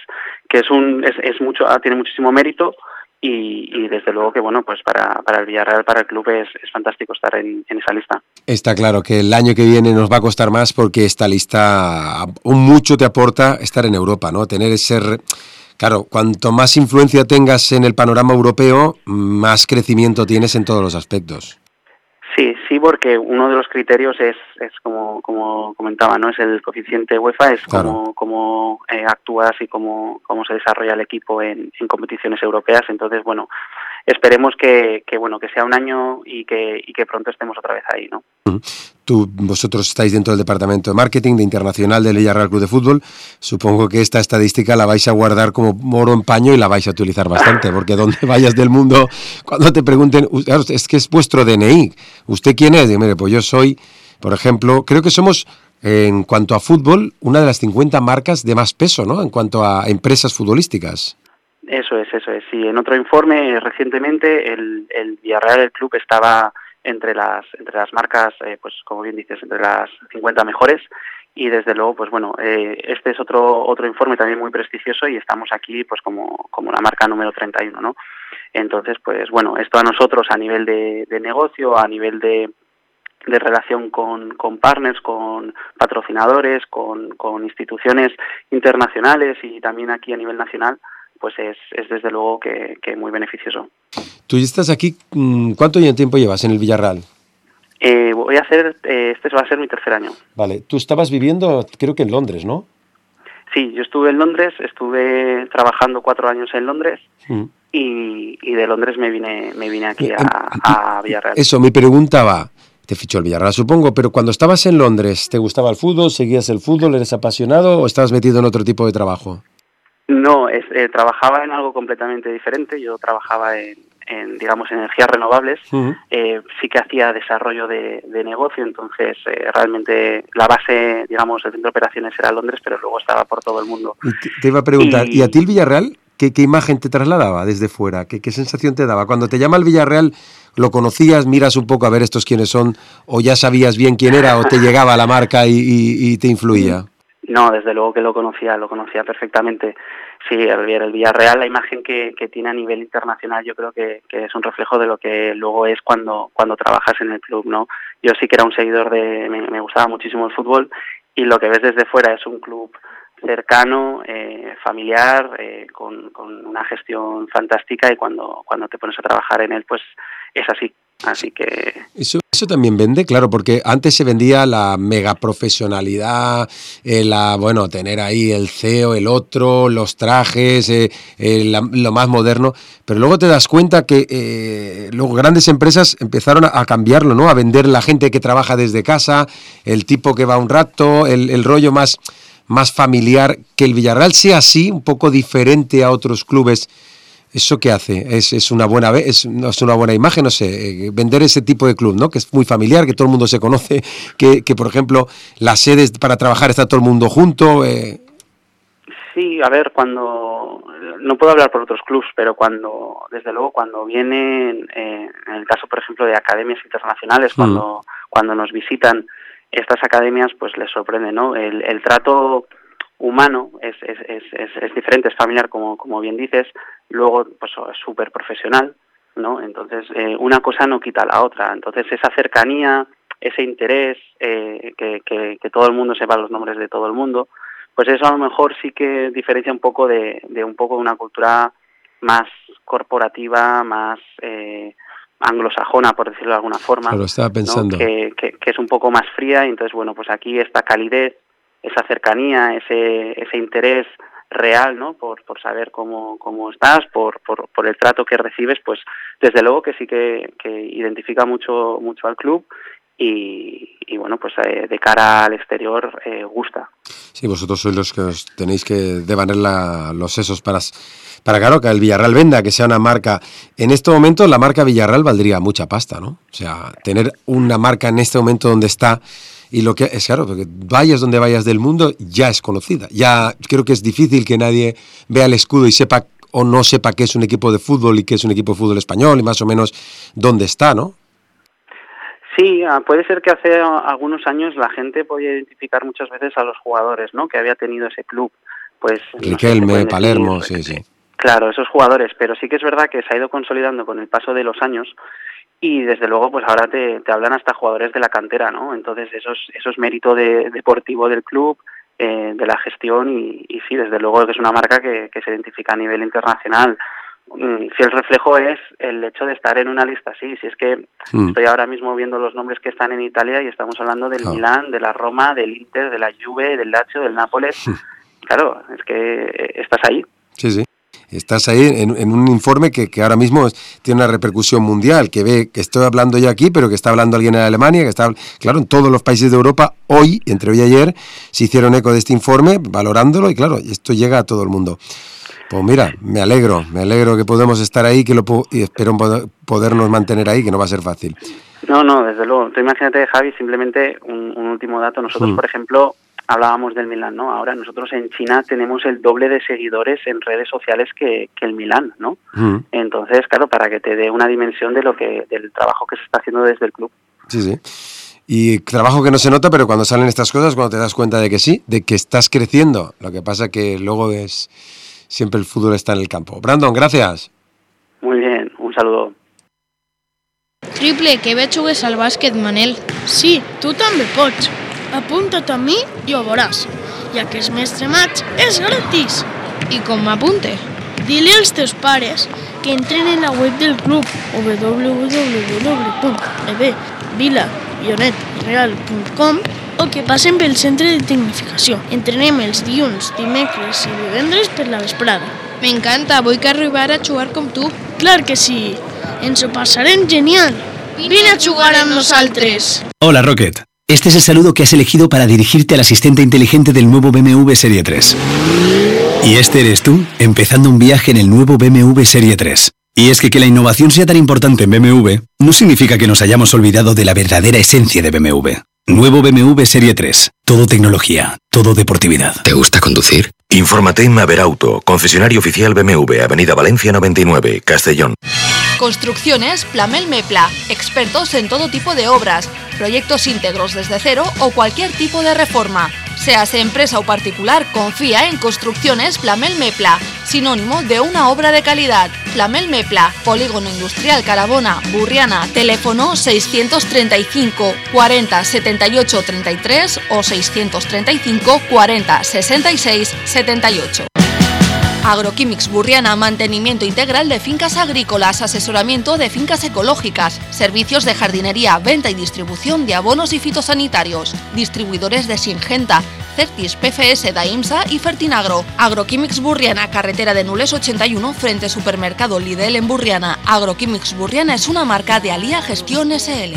es mucho, tiene muchísimo mérito. Y desde luego que bueno, pues para el Villarreal, para el club es fantástico estar en esa lista. Está claro que el año que viene nos va a costar más porque esta lista mucho te aporta estar en Europa, ¿no? Tener Claro, cuanto más influencia tengas en el panorama europeo, más crecimiento tienes en todos los aspectos. Sí, porque uno de los criterios es como comentaba, ¿no? Es el coeficiente UEFA, es Claro. cómo actúas y cómo se desarrolla el equipo en competiciones europeas. Entonces, bueno, esperemos que sea un año y que pronto estemos otra vez ahí, ¿no? Vosotros estáis dentro del departamento de marketing de Internacional del Villarreal Club de Fútbol. Supongo que esta estadística la vais a guardar como oro en paño y la vais a utilizar bastante, porque donde vayas del mundo, cuando te pregunten, claro, es que es vuestro DNI. ¿Usted quién es? Digo, mire, pues yo soy, por ejemplo, creo que somos, en cuanto a fútbol, una de las 50 marcas de más peso, ¿no? En cuanto a empresas futbolísticas. Eso es. Sí, en otro informe recientemente el Villarreal, el club, estaba entre las marcas, pues como bien dices, entre las 50 mejores, y desde luego, pues bueno, este es otro informe también muy prestigioso y estamos aquí pues como la marca número 31, ¿no? Entonces, pues bueno, esto a nosotros a nivel de negocio, a nivel de relación con partners, con patrocinadores, con instituciones internacionales y también aquí a nivel nacional, pues es desde luego que muy beneficioso. Tú estás aquí, ¿cuánto tiempo llevas en el Villarreal? Voy a hacer, este va a ser mi tercer año. Vale, tú estabas viviendo, creo que en Londres, ¿no? Sí, yo estuve en Londres, estuve trabajando 4 años en Londres y de Londres me vine aquí a Villarreal. Eso, mi pregunta va, te fichó el Villarreal, supongo, pero cuando estabas en Londres, ¿te gustaba el fútbol? ¿Seguías el fútbol? ¿Eres apasionado o estabas metido en otro tipo de trabajo? No, trabajaba en algo completamente diferente. Yo trabajaba en digamos, energías renovables. Sí que hacía desarrollo de negocio, entonces realmente la base, digamos, el centro de operaciones era Londres, pero luego estaba por todo el mundo. Te iba a preguntar, ¿y a ti el Villarreal qué imagen te trasladaba desde fuera? ¿Qué sensación te daba? Cuando te llama el Villarreal, ¿lo conocías, miras un poco a ver estos quiénes son, o ya sabías bien quién era, o te llegaba la marca y te influía? No, desde luego que lo conocía perfectamente. Sí, el Villarreal, la imagen que tiene a nivel internacional, yo creo que es un reflejo de lo que luego es cuando trabajas en el club, ¿no? Yo sí que era un seguidor me gustaba muchísimo el fútbol, y lo que ves desde fuera es un club cercano, familiar, con una gestión fantástica, y cuando te pones a trabajar en él, pues es así. Así que... Eso también vende, claro, porque antes se vendía la mega profesionalidad, tener ahí el CEO, el otro, los trajes, lo más moderno, pero luego te das cuenta que luego grandes empresas empezaron a cambiarlo, ¿no? A vender la gente que trabaja desde casa, el tipo que va un rato, el rollo más familiar. Que el Villarreal sea así, un poco diferente a otros clubes. ¿Eso qué hace? ¿Es una buena imagen? No sé, vender ese tipo de club, ¿no? Que es muy familiar, que todo el mundo se conoce, que por ejemplo, las sedes para trabajar está todo el mundo junto. Sí, a ver, no puedo hablar por otros clubs, pero desde luego cuando vienen, en el caso, por ejemplo, de academias internacionales, cuando nos visitan estas academias, pues les sorprende, ¿no? El trato humano es diferente, es familiar, como bien dices. Luego, pues es súper profesional, ¿no? Entonces, una cosa no quita la otra. Entonces, esa cercanía, ese interés, que todo el mundo sepa los nombres de todo el mundo, pues eso a lo mejor sí que diferencia un poco de una cultura más corporativa, más anglosajona, por decirlo de alguna forma. Lo estaba pensando. ¿No? Que es un poco más fría, y entonces, bueno, pues aquí esta calidez, esa cercanía, ese interés real, ¿no? Por saber cómo estás, por el trato que recibes, pues desde luego que sí que identifica mucho al club, y bueno, pues de cara al exterior gusta. Sí, vosotros sois los que os tenéis que devanar los sesos para claro, que el Villarreal venda, que sea una marca. En este momento la marca Villarreal valdría mucha pasta, ¿no? O sea, tener una marca en este momento donde está. Y lo que es claro, porque vayas donde vayas del mundo, ya es conocida. Ya creo que es difícil que nadie vea el escudo y sepa o no sepa que es un equipo de fútbol y que es un equipo de fútbol español y más o menos dónde está, ¿no? Sí, puede ser que hace algunos años la gente podía identificar muchas veces a los jugadores, ¿no? Que había tenido ese club. Pues Riquelme, Palermo, sí. Claro, esos jugadores, pero sí que es verdad que se ha ido consolidando con el paso de los años. Y desde luego, pues ahora te hablan hasta jugadores de la cantera, ¿no? Entonces eso es mérito deportivo del club, de la gestión y sí, desde luego que es una marca que se identifica a nivel internacional. Si el reflejo es el hecho de estar en una lista así, si es que estoy ahora mismo viendo los nombres que están en Italia y estamos hablando del Milán, de la Roma, del Inter, de la Juve, del Lazio, del Nápoles. Claro, es que estás ahí. Sí. Estás ahí en un informe que ahora mismo tiene una repercusión mundial, que ve que estoy hablando yo aquí, pero que está hablando alguien en Alemania, que está, claro, en todos los países de Europa, hoy, entre hoy y ayer, se hicieron eco de este informe, valorándolo, y claro, esto llega a todo el mundo. Pues mira, me alegro que podemos estar ahí, y espero podernos mantener ahí, que no va a ser fácil. No, desde luego. Tú imagínate, Javi, simplemente un último dato. Nosotros, por ejemplo, hablábamos del Milán, ¿no? Ahora nosotros en China tenemos el doble de seguidores en redes sociales que el Milán, ¿no? Entonces, claro, para que te dé una dimensión de del trabajo que se está haciendo desde el club. Sí. Y trabajo que no se nota, pero cuando salen estas cosas, cuando te das cuenta de que sí, de que estás creciendo. Lo que pasa que luego siempre el fútbol está en el campo. Brandon, gracias. Muy bien, un saludo. Triple, que bé jugues al bàsquet, Manel. Sí, tu també pots. Apunta't a mi i ho veuràs, ja que el mestre maig és gratis. I com m'apunte? Dile als teus pares que entren en la web del club www.vila-real.com o que passen pel centre de tecnificació. Entrenem els dilluns, dimecres i divendres per la vesprada. M'encanta, vull que arribar a jugar com tu. Clar que sí, ens ho passarem genial. Vine a jugar amb nosaltres. Hola, Rocket. Este es el saludo que has elegido para dirigirte al asistente inteligente del nuevo BMW Serie 3. Y este eres tú, empezando un viaje en el nuevo BMW Serie 3. Y es que la innovación sea tan importante en BMW no significa que nos hayamos olvidado de la verdadera esencia de BMW. Nuevo BMW Serie 3. Todo tecnología, todo deportividad. ¿Te gusta conducir? Infórmate en Maverauto, concesionario oficial BMW, Avenida Valencia 99, Castellón. Construcciones Plamel Mepla, expertos en todo tipo de obras, proyectos íntegros desde cero o cualquier tipo de reforma. Seas empresa o particular, confía en Construcciones Plamel Mepla, sinónimo de una obra de calidad. Plamel Mepla, Polígono Industrial Carabona, Burriana, teléfono 635 40 78 33 o 635 40 66 78. Agroquímics Burriana, mantenimiento integral de fincas agrícolas, asesoramiento de fincas ecológicas, servicios de jardinería, venta y distribución de abonos y fitosanitarios, distribuidores de Singenta, Certis, PFS, Daimsa y Fertinagro. Agroquímics Burriana, carretera de Nules 81, frente Supermercado Lidl en Burriana. Agroquímics Burriana es una marca de Alía Gestión SL.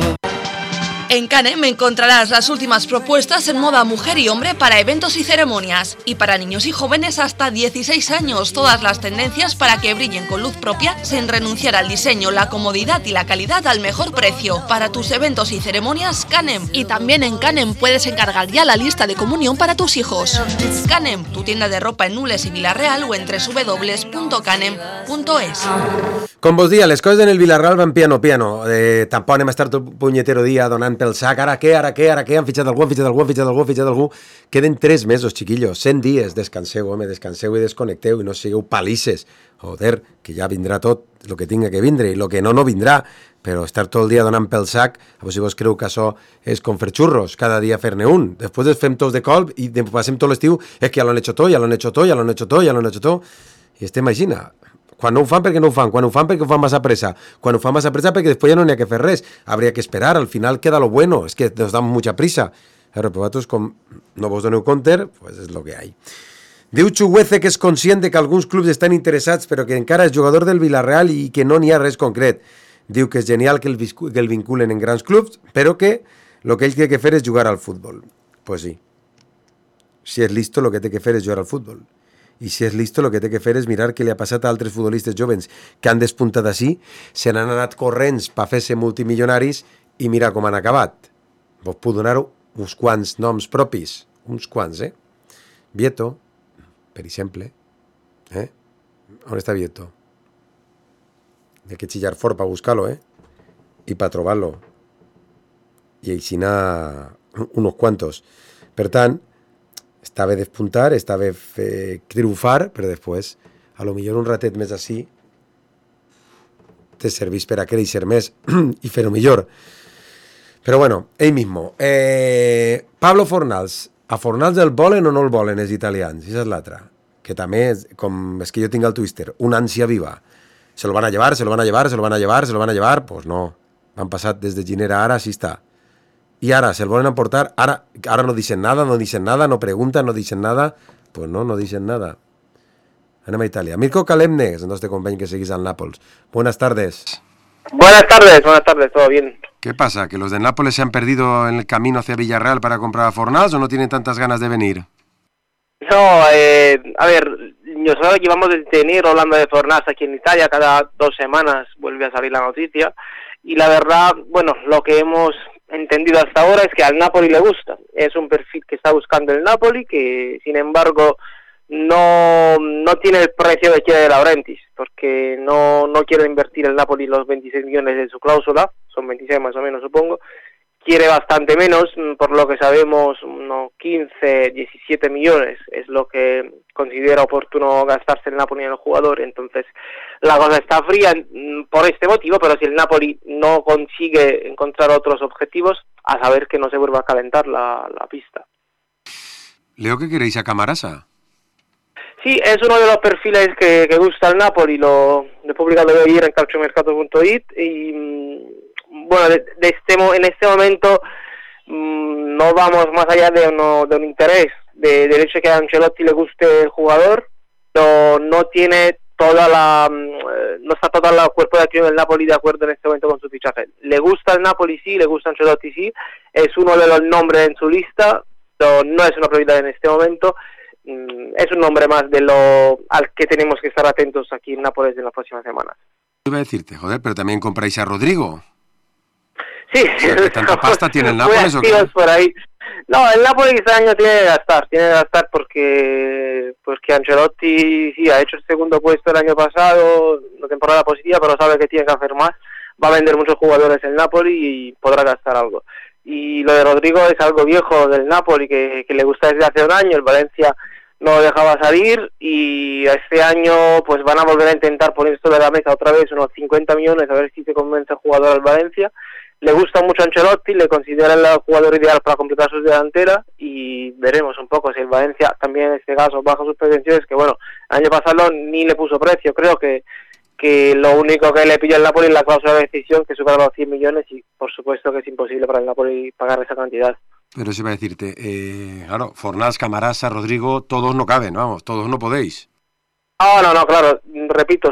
En Canem encontrarás las últimas propuestas en moda mujer y hombre para eventos y ceremonias. Y para niños y jóvenes hasta 16 años, todas las tendencias para que brillen con luz propia sin renunciar al diseño, la comodidad y la calidad al mejor precio. Para tus eventos y ceremonias, Canem. Y también en Canem puedes encargar ya la lista de comunión para tus hijos. Canem, tu tienda de ropa en Nules y Villarreal o en www.canem.es. Com vos dia, les coses en el Villarreal van piano. Tampoc anem a estar tot punyetero dia donant pel sac, ara què, han fitxat algú. Queden 3 mesos, chiquillos, 100 dies, descanseu, home, descanseu i desconnecteu i no sigueu palisses. Joder, que ja vindrà tot el que tinga que vindre i el que no vindrà, però estar tot el dia donant pel sac, a si vos creu que això és com fer xurros, cada dia fer-ne un. Després els fem tots de colp i passem tot l'estiu, és que ja l'han hecho tot, i estem així. Quan no ho fan, perquè no ho fan. Quan ho fan, perquè ho fan massa pressa. Quan ho fan massa pressa, perquè després ja no n'hi ha que fer res. Habría que esperar. Al final queda lo bueno. Es que nos damos mucha prisa. Però vosaltres, com no vos doneu compte, pues és lo que hay. Diu Chuguece que és conscient que alguns clubs estan interessats, però que encara és jugador del Villarreal i que no n'hi ha res concret. Diu que és genial que el vinculen en grans clubs, però que lo que ell té que fer és jugar al futbol. Pues sí. Si és listo, lo que té que fer és jugar al futbol. I si és listo, el que té que fer és mirar què li ha passat a altres futbolistes jovens que han despuntat així, se n'han anat corrents per fer-se multimilionaris i mira com han acabat. Vos puc donar uns quants noms propis, uns quants, Vieto, per exemple. On està Vieto? Hay que chillar fort per buscar-lo, i per trobar-lo. I així anar unos cuantos. Per tant, està bé despuntar, està bé triomfar, però després, a lo millor un ratet més així, te servís per a créixer més i fer-ho millor. Però bueno, ell mismo. Pablo Fornals, A Fornals el volen o no el volen els italians? Esa és l'altra. Que també, com és que jo tinc el Twister, una ànsia viva. Se lo van a llevar, se lo van a llevar, se lo van a llevar, se lo van a llevar. Pues no. Han passat des de Ginera a ara, així està. I ara, se'l volen emportar, ara no dicen nada, no preguntan, no dicen nada. Pues no dicen nada. Anem a Italia. Mirko Kalemne, que és el nostre company que seguís al Nàpols. Buenas tardes. Buenas tardes, todo bien. ¿Qué pasa? ¿Que los de Nápoles se han perdido en el camino hacia Villarreal para comprar a Fornals o no tienen tantas ganas de venir? No, a ver, nosotros llevamos desde enero hablando de Fornals aquí en Italia, cada 2 semanas vuelve a salir la noticia, y la verdad, bueno, lo que hemos entendido hasta ahora es que al Napoli le gusta, es un perfil que está buscando el Napoli, que sin embargo no tiene el precio que quiere De Laurentiis, porque no quiere invertir el Napoli los 26 millones de su cláusula, son 26 más o menos supongo, quiere bastante menos, por lo que sabemos unos 15, 17 millones es lo que considera oportuno gastarse el Napoli en el jugador, entonces la cosa está fría por este motivo, pero si el Napoli no consigue encontrar otros objetivos, a saber que no se vuelva a calentar la pista. Leo que queréis a Camarasa. Sí, es uno de los perfiles que gusta el Napoli, lo he publicado ayer en calciomercato.it y bueno, en este momento no vamos más allá de un interés, del hecho de que a Ancelotti le guste el jugador, pero no tiene no está todo el cuerpo de acción del Napoli de acuerdo en este momento con su fichaje. Le gusta el Napoli sí, le gusta Ancelotti sí, es uno de los nombres en su lista, pero no es una prioridad en este momento. Es un nombre más al que tenemos que estar atentos aquí en Nápoles en las próximas semanas. Iba a decirte, joder, pero también compráis a Rodrigo. Sí, o sea, ¿que tanta pasta tiene el Nápoles o qué? Por ahí. No, el Nápoles este año tiene que gastar porque Ancelotti sí ha hecho el segundo puesto el año pasado, una temporada positiva, pero sabe que tiene que hacer más. Va a vender muchos jugadores el Napoli y podrá gastar algo. Y lo de Rodrigo es algo viejo del Napoli que le gusta desde hace un año. El Valencia no lo dejaba salir y este año pues van a volver a intentar poner sobre la mesa otra vez unos 50 millones a ver si se convence el jugador al Valencia. Le gusta mucho Ancelotti, le considera el jugador ideal para completar sus delanteras y veremos un poco si el Valencia también en este caso baja sus pretensiones, que bueno, el año pasado ni le puso precio, creo que lo único que le pilló el Napoli es la cláusula de decisión que supera los 100 millones y por supuesto que es imposible para el Napoli pagar esa cantidad. Pero eso iba a decirte, claro, Fornals, Camarasa, Rodrigo, todos no caben, vamos, todos no podéis. No, claro, repito,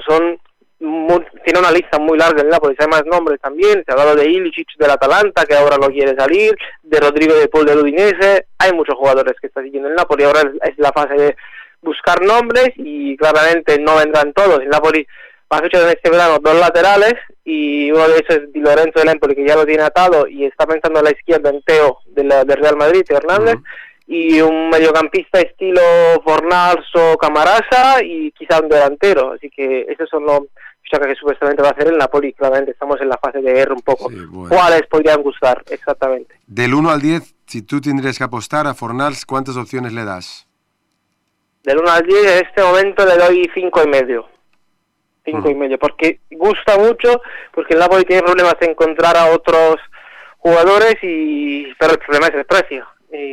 tiene una lista muy larga el Napoli, hay más nombres también, se ha hablado de Ilicic del Atalanta, que ahora no quiere salir, de Rodrigo de Paul del Udinese, hay muchos jugadores que está siguiendo el Napoli, ahora es la fase de buscar nombres y claramente no vendrán todos, el Napoli ha fichado en este verano 2 laterales y uno de ellos es Di Lorenzo del Empoli, que ya lo tiene atado y está pensando a la izquierda en Teo del Real Madrid, Teo Hernández, y un mediocampista estilo Fornals o Camarasa y quizá un delantero, así que esos son los fichajes que supuestamente va a hacer el Napoli. Claramente estamos en la fase de guerra un poco. Sí, bueno. ¿Cuáles podrían gustar exactamente? Del 1 al 10, si tú tendrías que apostar a Fornals, ¿cuántas opciones le das? Del 1 al 10 en este momento le doy 5,5. 5,5, porque gusta mucho, porque el Napoli tiene problemas de encontrar a otros jugadores, pero el problema es el precio.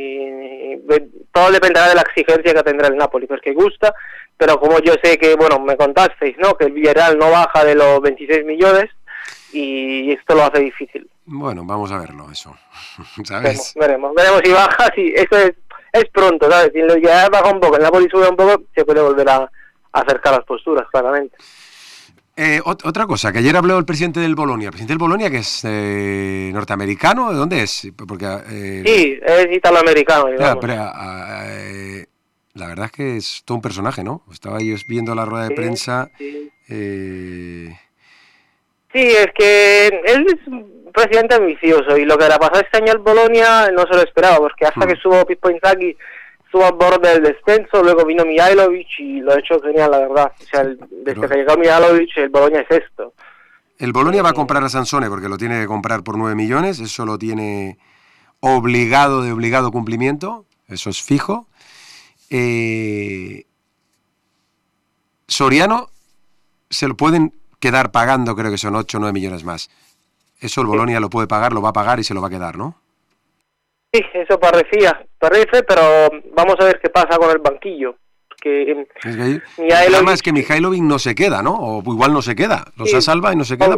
Todo dependerá de la exigencia que tendrá el Napoli, porque gusta, pero como yo sé que, bueno, me contasteis, ¿no?, que el Villarreal no baja de los 26 millones y esto lo hace difícil. Bueno, vamos a verlo eso, ¿sabes? Veremos si baja, sí, eso es pronto, ¿sabes? Si el Villarreal baja un poco, el Napoli sube un poco, se puede volver a acercar las posturas, claramente. Otra cosa, que ayer habló el presidente del Bolonia. ¿El presidente del Bolonia, que es norteamericano? ¿De dónde es? Porque, sí, es italoamericano. Claro, pero la verdad es que es todo un personaje, ¿no? Estaba yo viendo la rueda de prensa. Sí. Sí, es que él es un presidente ambicioso y lo que le ha pasado este año al Bolonia no se lo esperaba, porque hasta que subo Pippo Inzaghi estuvo a borde del descenso, luego vino Mihajlovic y lo ha hecho genial, la verdad. O sea, desde que llegó Mihajlovic, el Bologna es esto. El Bologna va a comprar a Sansone porque lo tiene que comprar por 9 millones, eso lo tiene de obligado cumplimiento, eso es fijo. Soriano se lo pueden quedar pagando, creo que son 8 o 9 millones más. Eso el Bologna lo puede pagar, lo va a pagar y se lo va a quedar, ¿no? Sí, eso parece, pero vamos a ver qué pasa con el banquillo. Que el problema es que Mihajlovic no se queda, ¿no? O igual no se queda. Los salva y no se queda.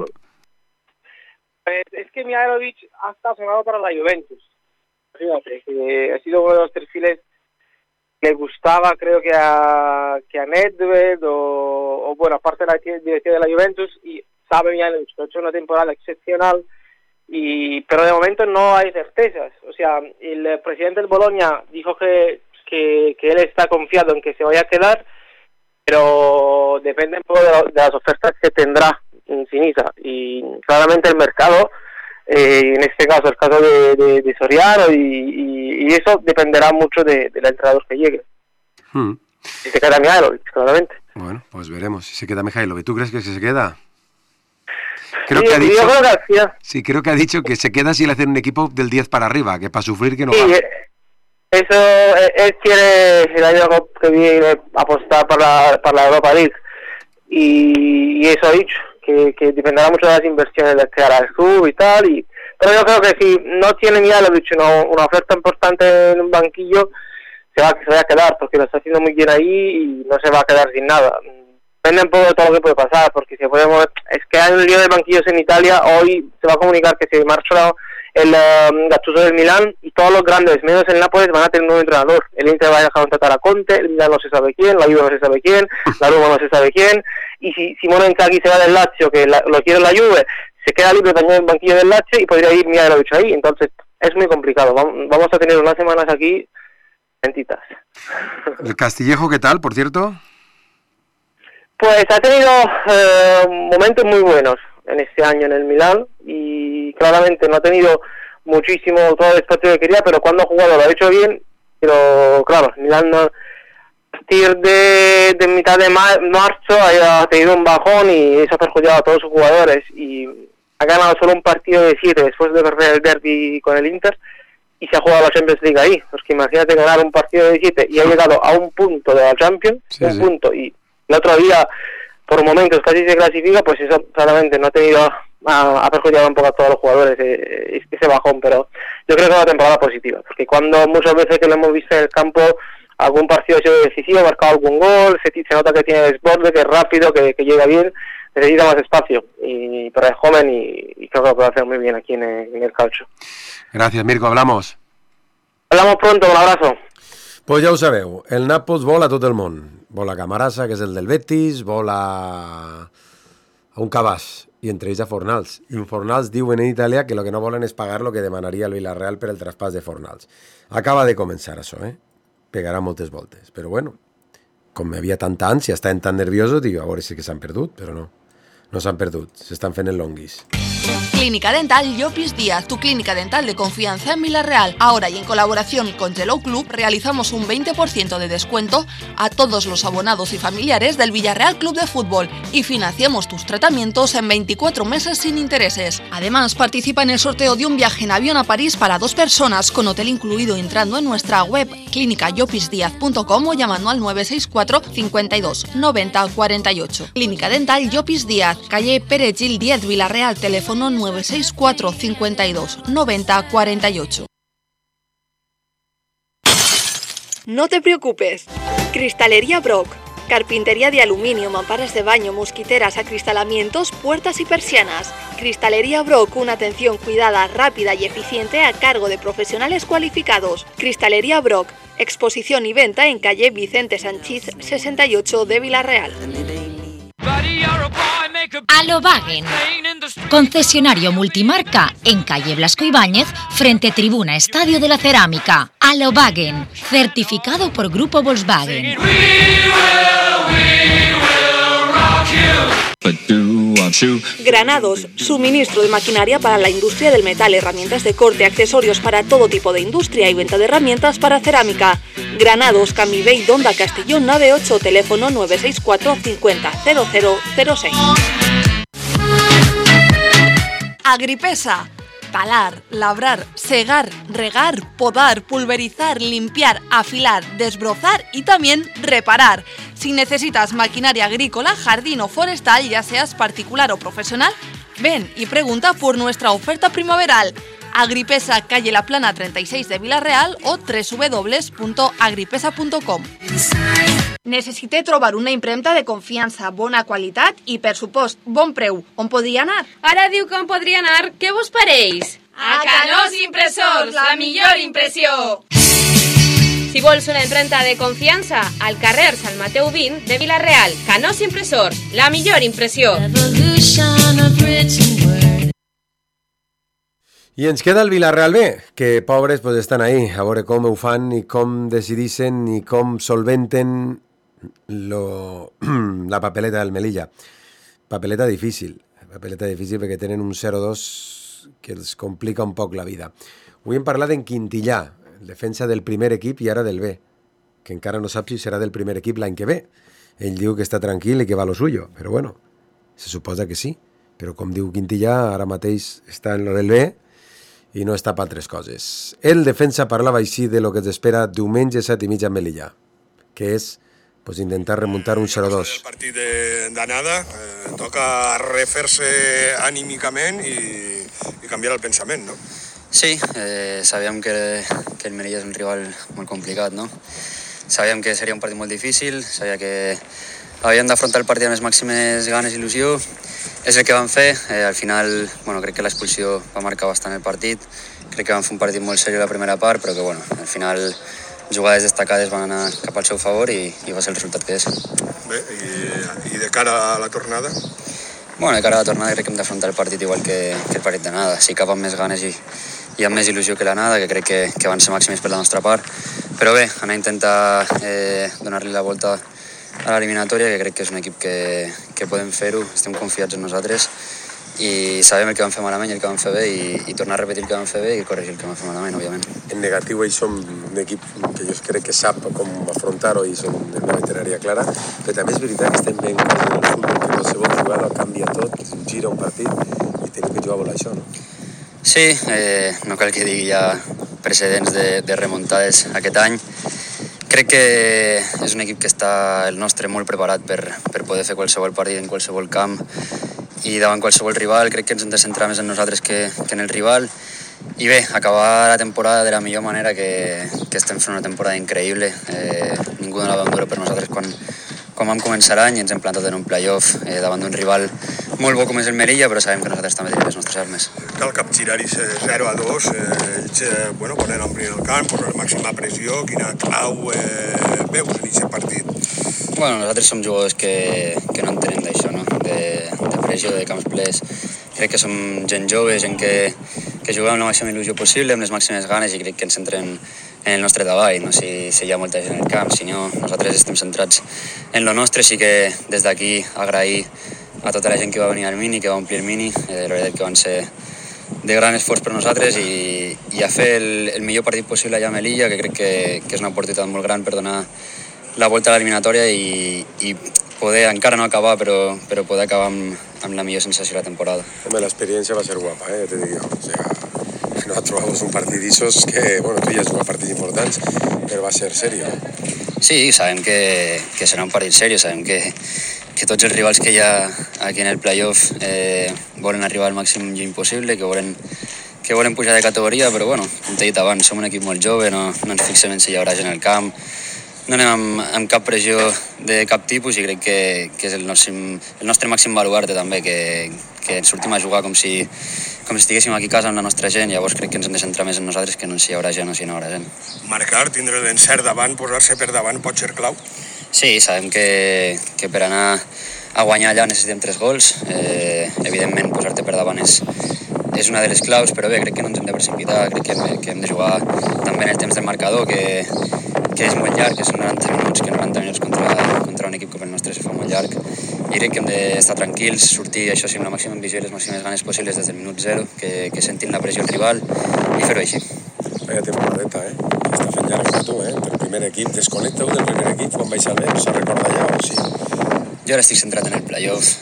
Es que Mihajlovic ha estado sonado para la Juventus. Fíjate, que ha sido uno de los perfiles que le gustaba, creo que a Nedved o bueno, aparte de la directiva de la Juventus, y sabe Mihajlovic que ha hecho una temporada excepcional, pero de momento no hay certezas. O sea, el presidente del Bologna dijo que él está confiado en que se vaya a quedar, pero depende un poco de las ofertas que tendrá en Sinisa, y claramente el mercado, en este caso el caso de Soriano, y eso dependerá mucho del entrenador que llegue. Si se queda Mihajlovic, claramente. Bueno, pues veremos si se queda Mihajlovic. ¿Tú crees que se queda? Creo que ha dicho que se queda si le hacen un equipo del 10 para arriba, que para sufrir que no va. Eso, él quiere el año que viene apostar para la Europa League, y eso ha dicho, que dependerá mucho de las inversiones que hará el club y tal, pero yo creo que si no tiene Mihajlovic una oferta importante en un banquillo, se va a quedar, porque lo está haciendo muy bien ahí y no se va a quedar sin nada. Depende un poco de todo lo que puede pasar, porque si podemos, es que hay un lío de banquillos en Italia. Hoy se va a comunicar que se marcha el Gattuso del Milán, y todos los grandes, menos el Nápoles, van a tener un nuevo entrenador. El Inter va a dejar contratar a Conte, el Milán no se sabe quién, la Juve no se sabe quién, la Roma no se sabe quién, y si Simone Inzaghi se va del Lazio, que lo quiere la Juve, se queda libre también en el banquillo del Lazio y podría ir Mihajlovic ahí. Entonces es muy complicado. Vamos a tener unas semanas aquí lentitas. ¿El Castillejo qué tal, por cierto? Pues ha tenido momentos muy buenos en este año en el Milán, y claramente no ha tenido muchísimo todo el espacio que quería, pero cuando ha jugado lo ha hecho bien. Pero claro, el Milán a partir de mitad de marzo ha tenido un bajón, y eso ha perjudicado a todos sus jugadores, y ha ganado solo un partido de 7 después de perder el derbi con el Inter, y se ha jugado la Champions League ahí. Pues que imagínate ganar un partido de 7 y ha llegado a un punto de la Champions, punto, y el otro día por momentos casi se clasifica, pues eso claramente no ha tenido, ha perjudicado un poco a todos los jugadores ese bajón. Pero yo creo que es una temporada positiva, porque cuando muchas veces que lo hemos visto en el campo, algún partido ha sido decisivo, ha marcado algún gol, se nota que tiene desborde, que es rápido, que llega bien, necesita más espacio, pero es joven y creo que lo puede hacer muy bien aquí en el calcio. Gracias, Mirko, hablamos pronto, un abrazo. Pues ja ho sabeu, el Nàpols vol a tot el món. Vol a Camarasa, que és el del Betis, vol a un cabàs, i entre ells a Fornals. I en Fornals diuen en italià que el que no volen és pagar el que demanaria el Villarreal per el traspàs de Fornals. Acaba de començar això, pegarà moltes voltes. Però bueno, com hi havia tanta ànsia, estaven tan nerviosos, dic, a veure si que s'han perdut, però no s'han perdut, s'estan fent el longuis. Clínica Dental Llopis Díaz, tu clínica dental de confianza en Villarreal. Ahora, y en colaboración con Yellow Club, realizamos un 20% de descuento a todos los abonados y familiares del Villarreal Club de Fútbol, y financiamos tus tratamientos en 24 meses sin intereses. Además, participa en el sorteo de un viaje en avión a París para 2 personas, con hotel incluido, entrando en nuestra web clinicayopisdiaz.com o llamando al 964 52 90 48. Clínica Dental Llopis Díaz, calle Pérez Gil 10, Villarreal, teléfono 964 52 90 48. No te preocupes. Cristalería Brock. Carpintería de aluminio, mamparas de baño, mosquiteras, acristalamientos, puertas y persianas. Cristalería Brock, una atención cuidada, rápida y eficiente a cargo de profesionales cualificados. Cristalería Brock, exposición y venta en calle Vicente Sanchís 68 de Villarreal. Alobagen, concesionario multimarca en calle Blasco Ibáñez, frente Tribuna Estadio de la Cerámica. Alobagen, certificado por Grupo Volkswagen. Granados, suministro de maquinaria para la industria del metal, herramientas de corte, accesorios para todo tipo de industria y venta de herramientas para cerámica. Granados, Camibey, Donda, Castellón, nave 8, teléfono 964 50 0006. Agripesa. Talar, labrar, segar, regar, podar, pulverizar, limpiar, afilar, desbrozar y también reparar. Si necesitas maquinaria agrícola, jardín o forestal, ya seas particular o profesional, ven y pregunta por nuestra oferta primaveral. Agripesa, calle La Plana 36 de Vila-real o www.agripesa.com. Necessite trobar una impremta de confiança, bona qualitat i, per supost, bon preu. On podria anar? Ara diu que on podria anar. Què vos pareix? A Canós Impressors, la millor impressió! Si vols una impremta de confiança, al carrer Sant Mateu 20 de Vila-real. Canós Impressors, la millor impressió. I ens queda el Vila-real B, que pobres pues, estan ahí, a veure com ho fan i com decidixen i com solventen la papeleta del Melilla. Papeleta difícil perquè tenen un 0-2 que els complica un poc la vida. Avui hem parlat d'en Quintillà, el defensa del primer equip i ara del B, que encara no sap si serà del primer equip l'any que ve. Ell diu que està tranquil i que va lo suyo, però bueno, se suposa que sí. Però com diu Quintillà, ara mateix està en lo del B i no està per altres coses. El defensa parlava així de lo que ens espera diumenge 7:30 a Melilla, que és pues, intentar remuntar un 0-2. El partit d'anada toca refer-se anímicament i canviar el pensament, no? Sí, sabíem que el Melilla és un rival molt complicat, no? Sabíem que seria un partit molt difícil, sabia que havíem d'afrontar el partit amb les màximes ganes i il·lusió. És el que vam fer, al final crec que l'expulsió va marcar bastant el partit, crec que vam fer un partit molt seriós la primera part, però que al final jugades destacades van anar cap al seu favor i va ser el resultat que és. Bé, i de cara a la tornada? De cara a la tornada crec que hem d'afrontar el partit igual que el partit d'anada, sí cap amb més ganes i amb més il·lusió que l'anada, que crec que van ser màximes per la nostra part, però bé, anar a intentar donar-li la volta a l'eliminatòria, que crec que és un equip que podem fer-ho, estem confiats en nosaltres i sabem el que vam fer malament i el que vam fer bé i tornar a repetir el que vam fer bé i corregir el que vam fer malament, òbviament. En negatiu, ells són un equip que jo crec que sap com afrontar-ho i són una veterinaria clara, però també és veritat que estem veient que el futbol que qualsevol jugada canvia tot, gira un partit i tenim que jugar a volar això, no? Sí, no cal que digui ja precedents de remuntades aquest any. Crec que és un equip que està el nostre molt preparat per poder fer qualsevol partit en qualsevol camp i davant qualsevol rival. Crec que ens hem de centrar més en nosaltres que en el rival i bé, acabar la temporada de la millor manera, que estem fent una temporada increïble. Ningú donava un duro per nosaltres quan vam començar l'any i ens hem plantat en un playoff davant d'un rival molt bo com és el Melilla, però sabem que nosaltres també tenim les nostres armes. Cal capgirar-hi 0-2, ells poden omplir el camp, posar màxima pressió, quina clau veus en aquest partit? Nosaltres som jugadors que no entenem d'això, no? De pressió, de camps plens. Crec que som gent jove, gent que juguem amb la màxima il·lusió possible, amb les màximes ganes i crec que ens centrem en el nostre treball, no? Si hi ha molta gent en el camp, si no, nosaltres estem centrats en lo nostre. Sí que des d'aquí agrair a tota la gent que va venir al Mini, que va omplir el Mini, la veritat que van ser de gran esforç per nosaltres i a fer el millor partit possible allà a Melilla, que crec que és una oportunitat molt gran per donar la volta a l'eliminatòria i poder encara no acabar, però poder acabar amb la millor sensació de la temporada. Home, l'experiència va ser guapa, ja te dic jo. O sigui, no trobamos un partit d'issos que, tu ja has jugat partits importants, però va ser serio. Sí, sabem que serà un partit serio, sabem que tots els rivals que hi ha aquí en el playoff volen arribar al màxim lluny possible, que volen pujar de categoria, però com t'he dit abans, som un equip molt jove, no ens fixem en si hi haurà gent al camp, no anem amb cap pressió de cap tipus i crec que és el nostre màxim baluarte també, que ens sortim a jugar com si estiguéssim aquí a casa amb la nostra gent, llavors crec que ens hem de centrar més en nosaltres que no en si hi haurà gent o si no hi haurà gent. Marcar, tindre l'encert davant, posar-se per davant pot ser clau? Sí, sabem que per anar a guanyar allà necessitem 3 gols, evidentment posar-te per davant és una de les claus, però bé, crec que no ens hem de precipitar, crec que hem de jugar també en el temps del marcador, que és molt llarg, que són 90 minuts, que 90 minuts contra un equip com el nostre se fa molt llarg, i crec que hem d'estar tranquils, sortir això sí amb la màxima ambició i les màximes ganes possibles des del minut 0, que sentin la pressió del rival i fer-ho així. Vaya temporadeta, està fent llarg per tu, per primer equip. Desconnecta-ho del primer equip quan baixa el vent, se'n recorda ja o sí? Jo ara estic centrat en el playoff,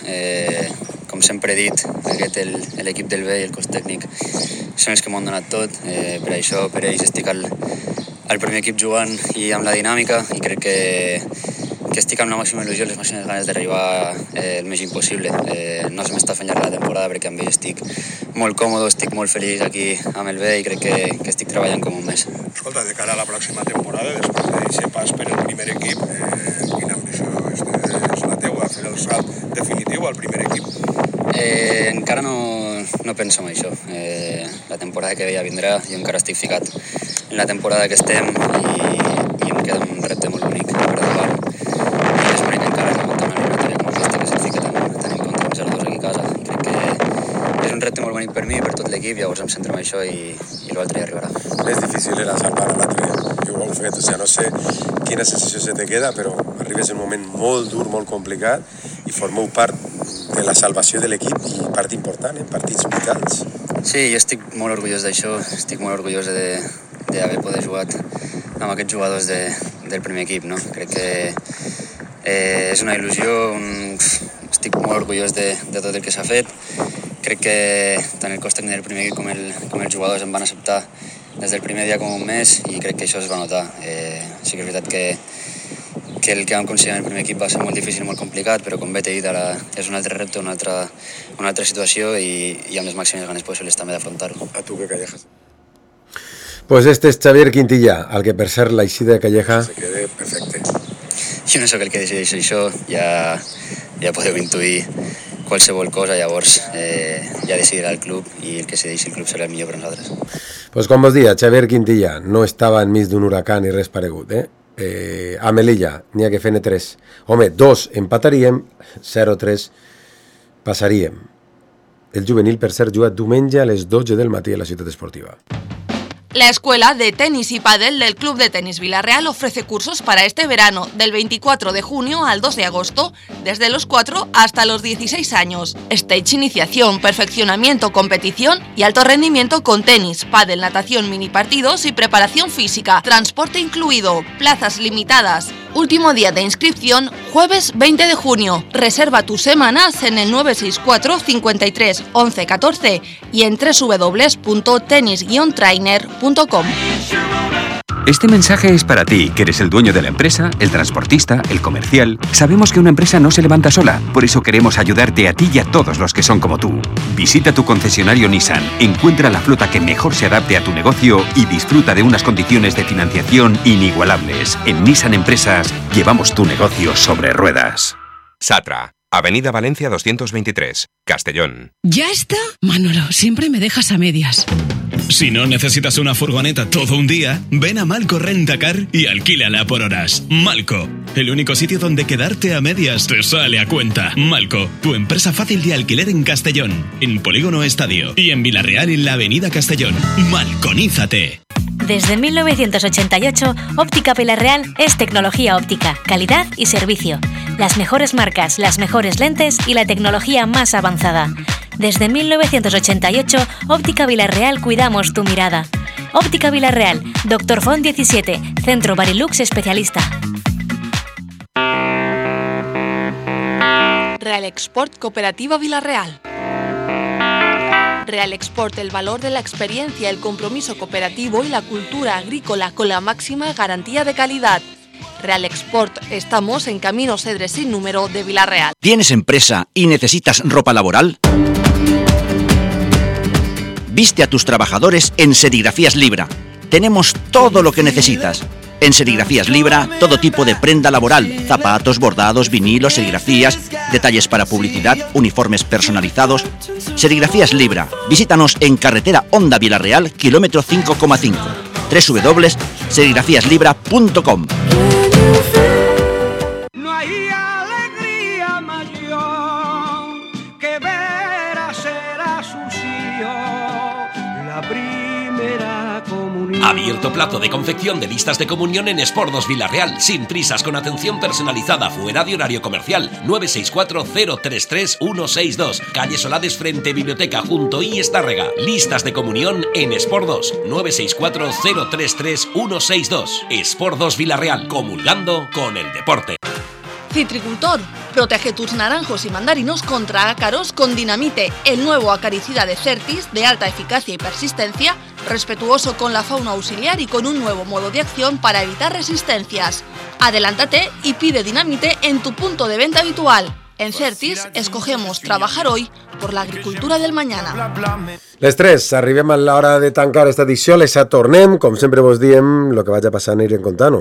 com sempre he dit, l'equip del B i el cos tècnic són els que m'han donat tot, per això, per ells estic al primer equip jugant i amb la dinàmica i crec que estic amb la màxima il·lusió i les màximes ganes d'arribar el més impossible. No se m'està fent llarga la temporada perquè amb ell estic molt còmode, estic molt feliç aquí amb el B i crec que estic treballant com un mes. Escolta, de cara a la pròxima temporada, després d'aquest pas per el primer equip, quina ambició és la teua, fer el salt definitiu al primer equip? Encara no penso en això. La temporada que ja vindrà, jo encara estic ficat en la temporada que estem i em queda un repte molt bonic per davant. I és bonic encara remuntar una eliminatòria com aquesta que se'l fica tan en contra amb 0-2 aquí a casa. I crec que és un repte molt bonic per mi i per tot l'equip, llavors em centro en això i l'altre ja arribarà. Més difícil era salvar l'altre que ho heu fet, o sigui, no sé quina sensació se te queda, però arribes en un moment molt dur, molt complicat i formeu part de la salvació de l'equip i part important, partits vitals. Sí, jo estic molt orgullós d'això, estic molt orgullós d'haver poder jugat amb aquests jugadors del primer equip, no? Crec que és una il·lusió, estic molt orgullós de tot el que s'ha fet. Crec que tant el cos tècnic del primer equip com els jugadors em van acceptar des del primer dia com un mes i crec que això es va notar. Sí que és veritat que el que vam aconseguir en el primer equip va ser molt difícil, molt complicat, però com bé t'he dit, ara és un altre repte, una altra situació i amb les màximes ganes possibles també d'afrontar-ho. A tu, que Callejas. Pues este es Xavier Quintilla, al que per ser l'eixida de Calleja... Se quede perfecte. Jo no sóc el que decideix això, ja podeu intuir qualsevol cosa, llavors ja decidirà el club i el que decideixi el club serà el millor per nosaltres. Pues com vos dia, Xavier Quintilla no estava enmig d'un huracà ni res paregut, a Melilla n'hi ha que fer 3. Home, 2 empataríem, 0-3 passaríem. El juvenil, per ser, juga diumenge a les 12 del matí a la ciutat esportiva. La Escuela de Tenis y Pádel del Club de Tenis Villarreal ofrece cursos para este verano, del 24 de junio al 2 de agosto, desde los 4 hasta los 16 años. Stage iniciación, perfeccionamiento, competición y alto rendimiento con tenis, pádel, natación, mini partidos y preparación física. Transporte incluido, plazas limitadas. Último día de inscripción, jueves 20 de junio. Reserva tus semanas en el 964 53 11 14 y en www.tenis-trainer.com. Este mensaje es para ti, que eres el dueño de la empresa, el transportista, el comercial. Sabemos que una empresa no se levanta sola, por eso queremos ayudarte a ti y a todos los que son como tú. Visita tu concesionario Nissan, encuentra la flota que mejor se adapte a tu negocio y disfruta de unas condiciones de financiación inigualables. En Nissan Empresas llevamos tu negocio sobre ruedas. Satra, Avenida Valencia 223, Castellón. ¿Ya está? Manolo, siempre me dejas a medias. Si no necesitas una furgoneta todo un día, ven a Malco Rentacar y alquílala por horas. Malco, el único sitio donde quedarte a medias te sale a cuenta. Malco, tu empresa fácil de alquiler en Castellón, en Polígono Estadio y en Vilarreal en la Avenida Castellón. Malconízate. Desde 1988, Óptica Villarreal es tecnología óptica, calidad y servicio. Las mejores marcas, las mejores lentes y la tecnología más avanzada. Desde 1988, Óptica Villarreal cuidamos tu mirada. Óptica Villarreal, Dr. Font 17, Centro Barilux Especialista. Real Export Cooperativa Villarreal. Real Export, el valor de la experiencia, el compromiso cooperativo y la cultura agrícola con la máxima garantía de calidad. Real Export, estamos en Camino Cedres sin número de Villarreal. ¿Tienes empresa y necesitas ropa laboral? Viste a tus trabajadores en Serigrafías Libra. Tenemos todo lo que necesitas. En Serigrafías Libra, todo tipo de prenda laboral, zapatos, bordados, vinilos, serigrafías, detalles para publicidad, uniformes personalizados. Serigrafías Libra. Visítanos en carretera Honda Villarreal, kilómetro 5,5. www.serigrafíaslibra.com. No hay alegría mayor que ver hacer a sus hijos la primera comunión. Abierto plazo de confección de listas de comunión en Espordos Villarreal, sin prisas, con atención personalizada, fuera de horario comercial. 964 033 162, calle Solades frente Biblioteca junto I Estárrega. Listas de comunión en Espordos. 964 033 162. Espordos Villarreal, comulgando con el deporte. Citricultor, protege tus naranjos y mandarinos contra ácaros con Dinamite, el nuevo acaricida de Certis de alta eficacia y persistencia respetuoso con la fauna auxiliar y con un nuevo modo de acción para evitar resistencias. Adelántate y pide Dinamite en tu punto de venta habitual. En Certis escogemos trabajar hoy por la agricultura del mañana. Les 3, arribem a l'hora de tancar esta edició, les tornem, com sempre vos diem, el que vaig a passar anirem contant.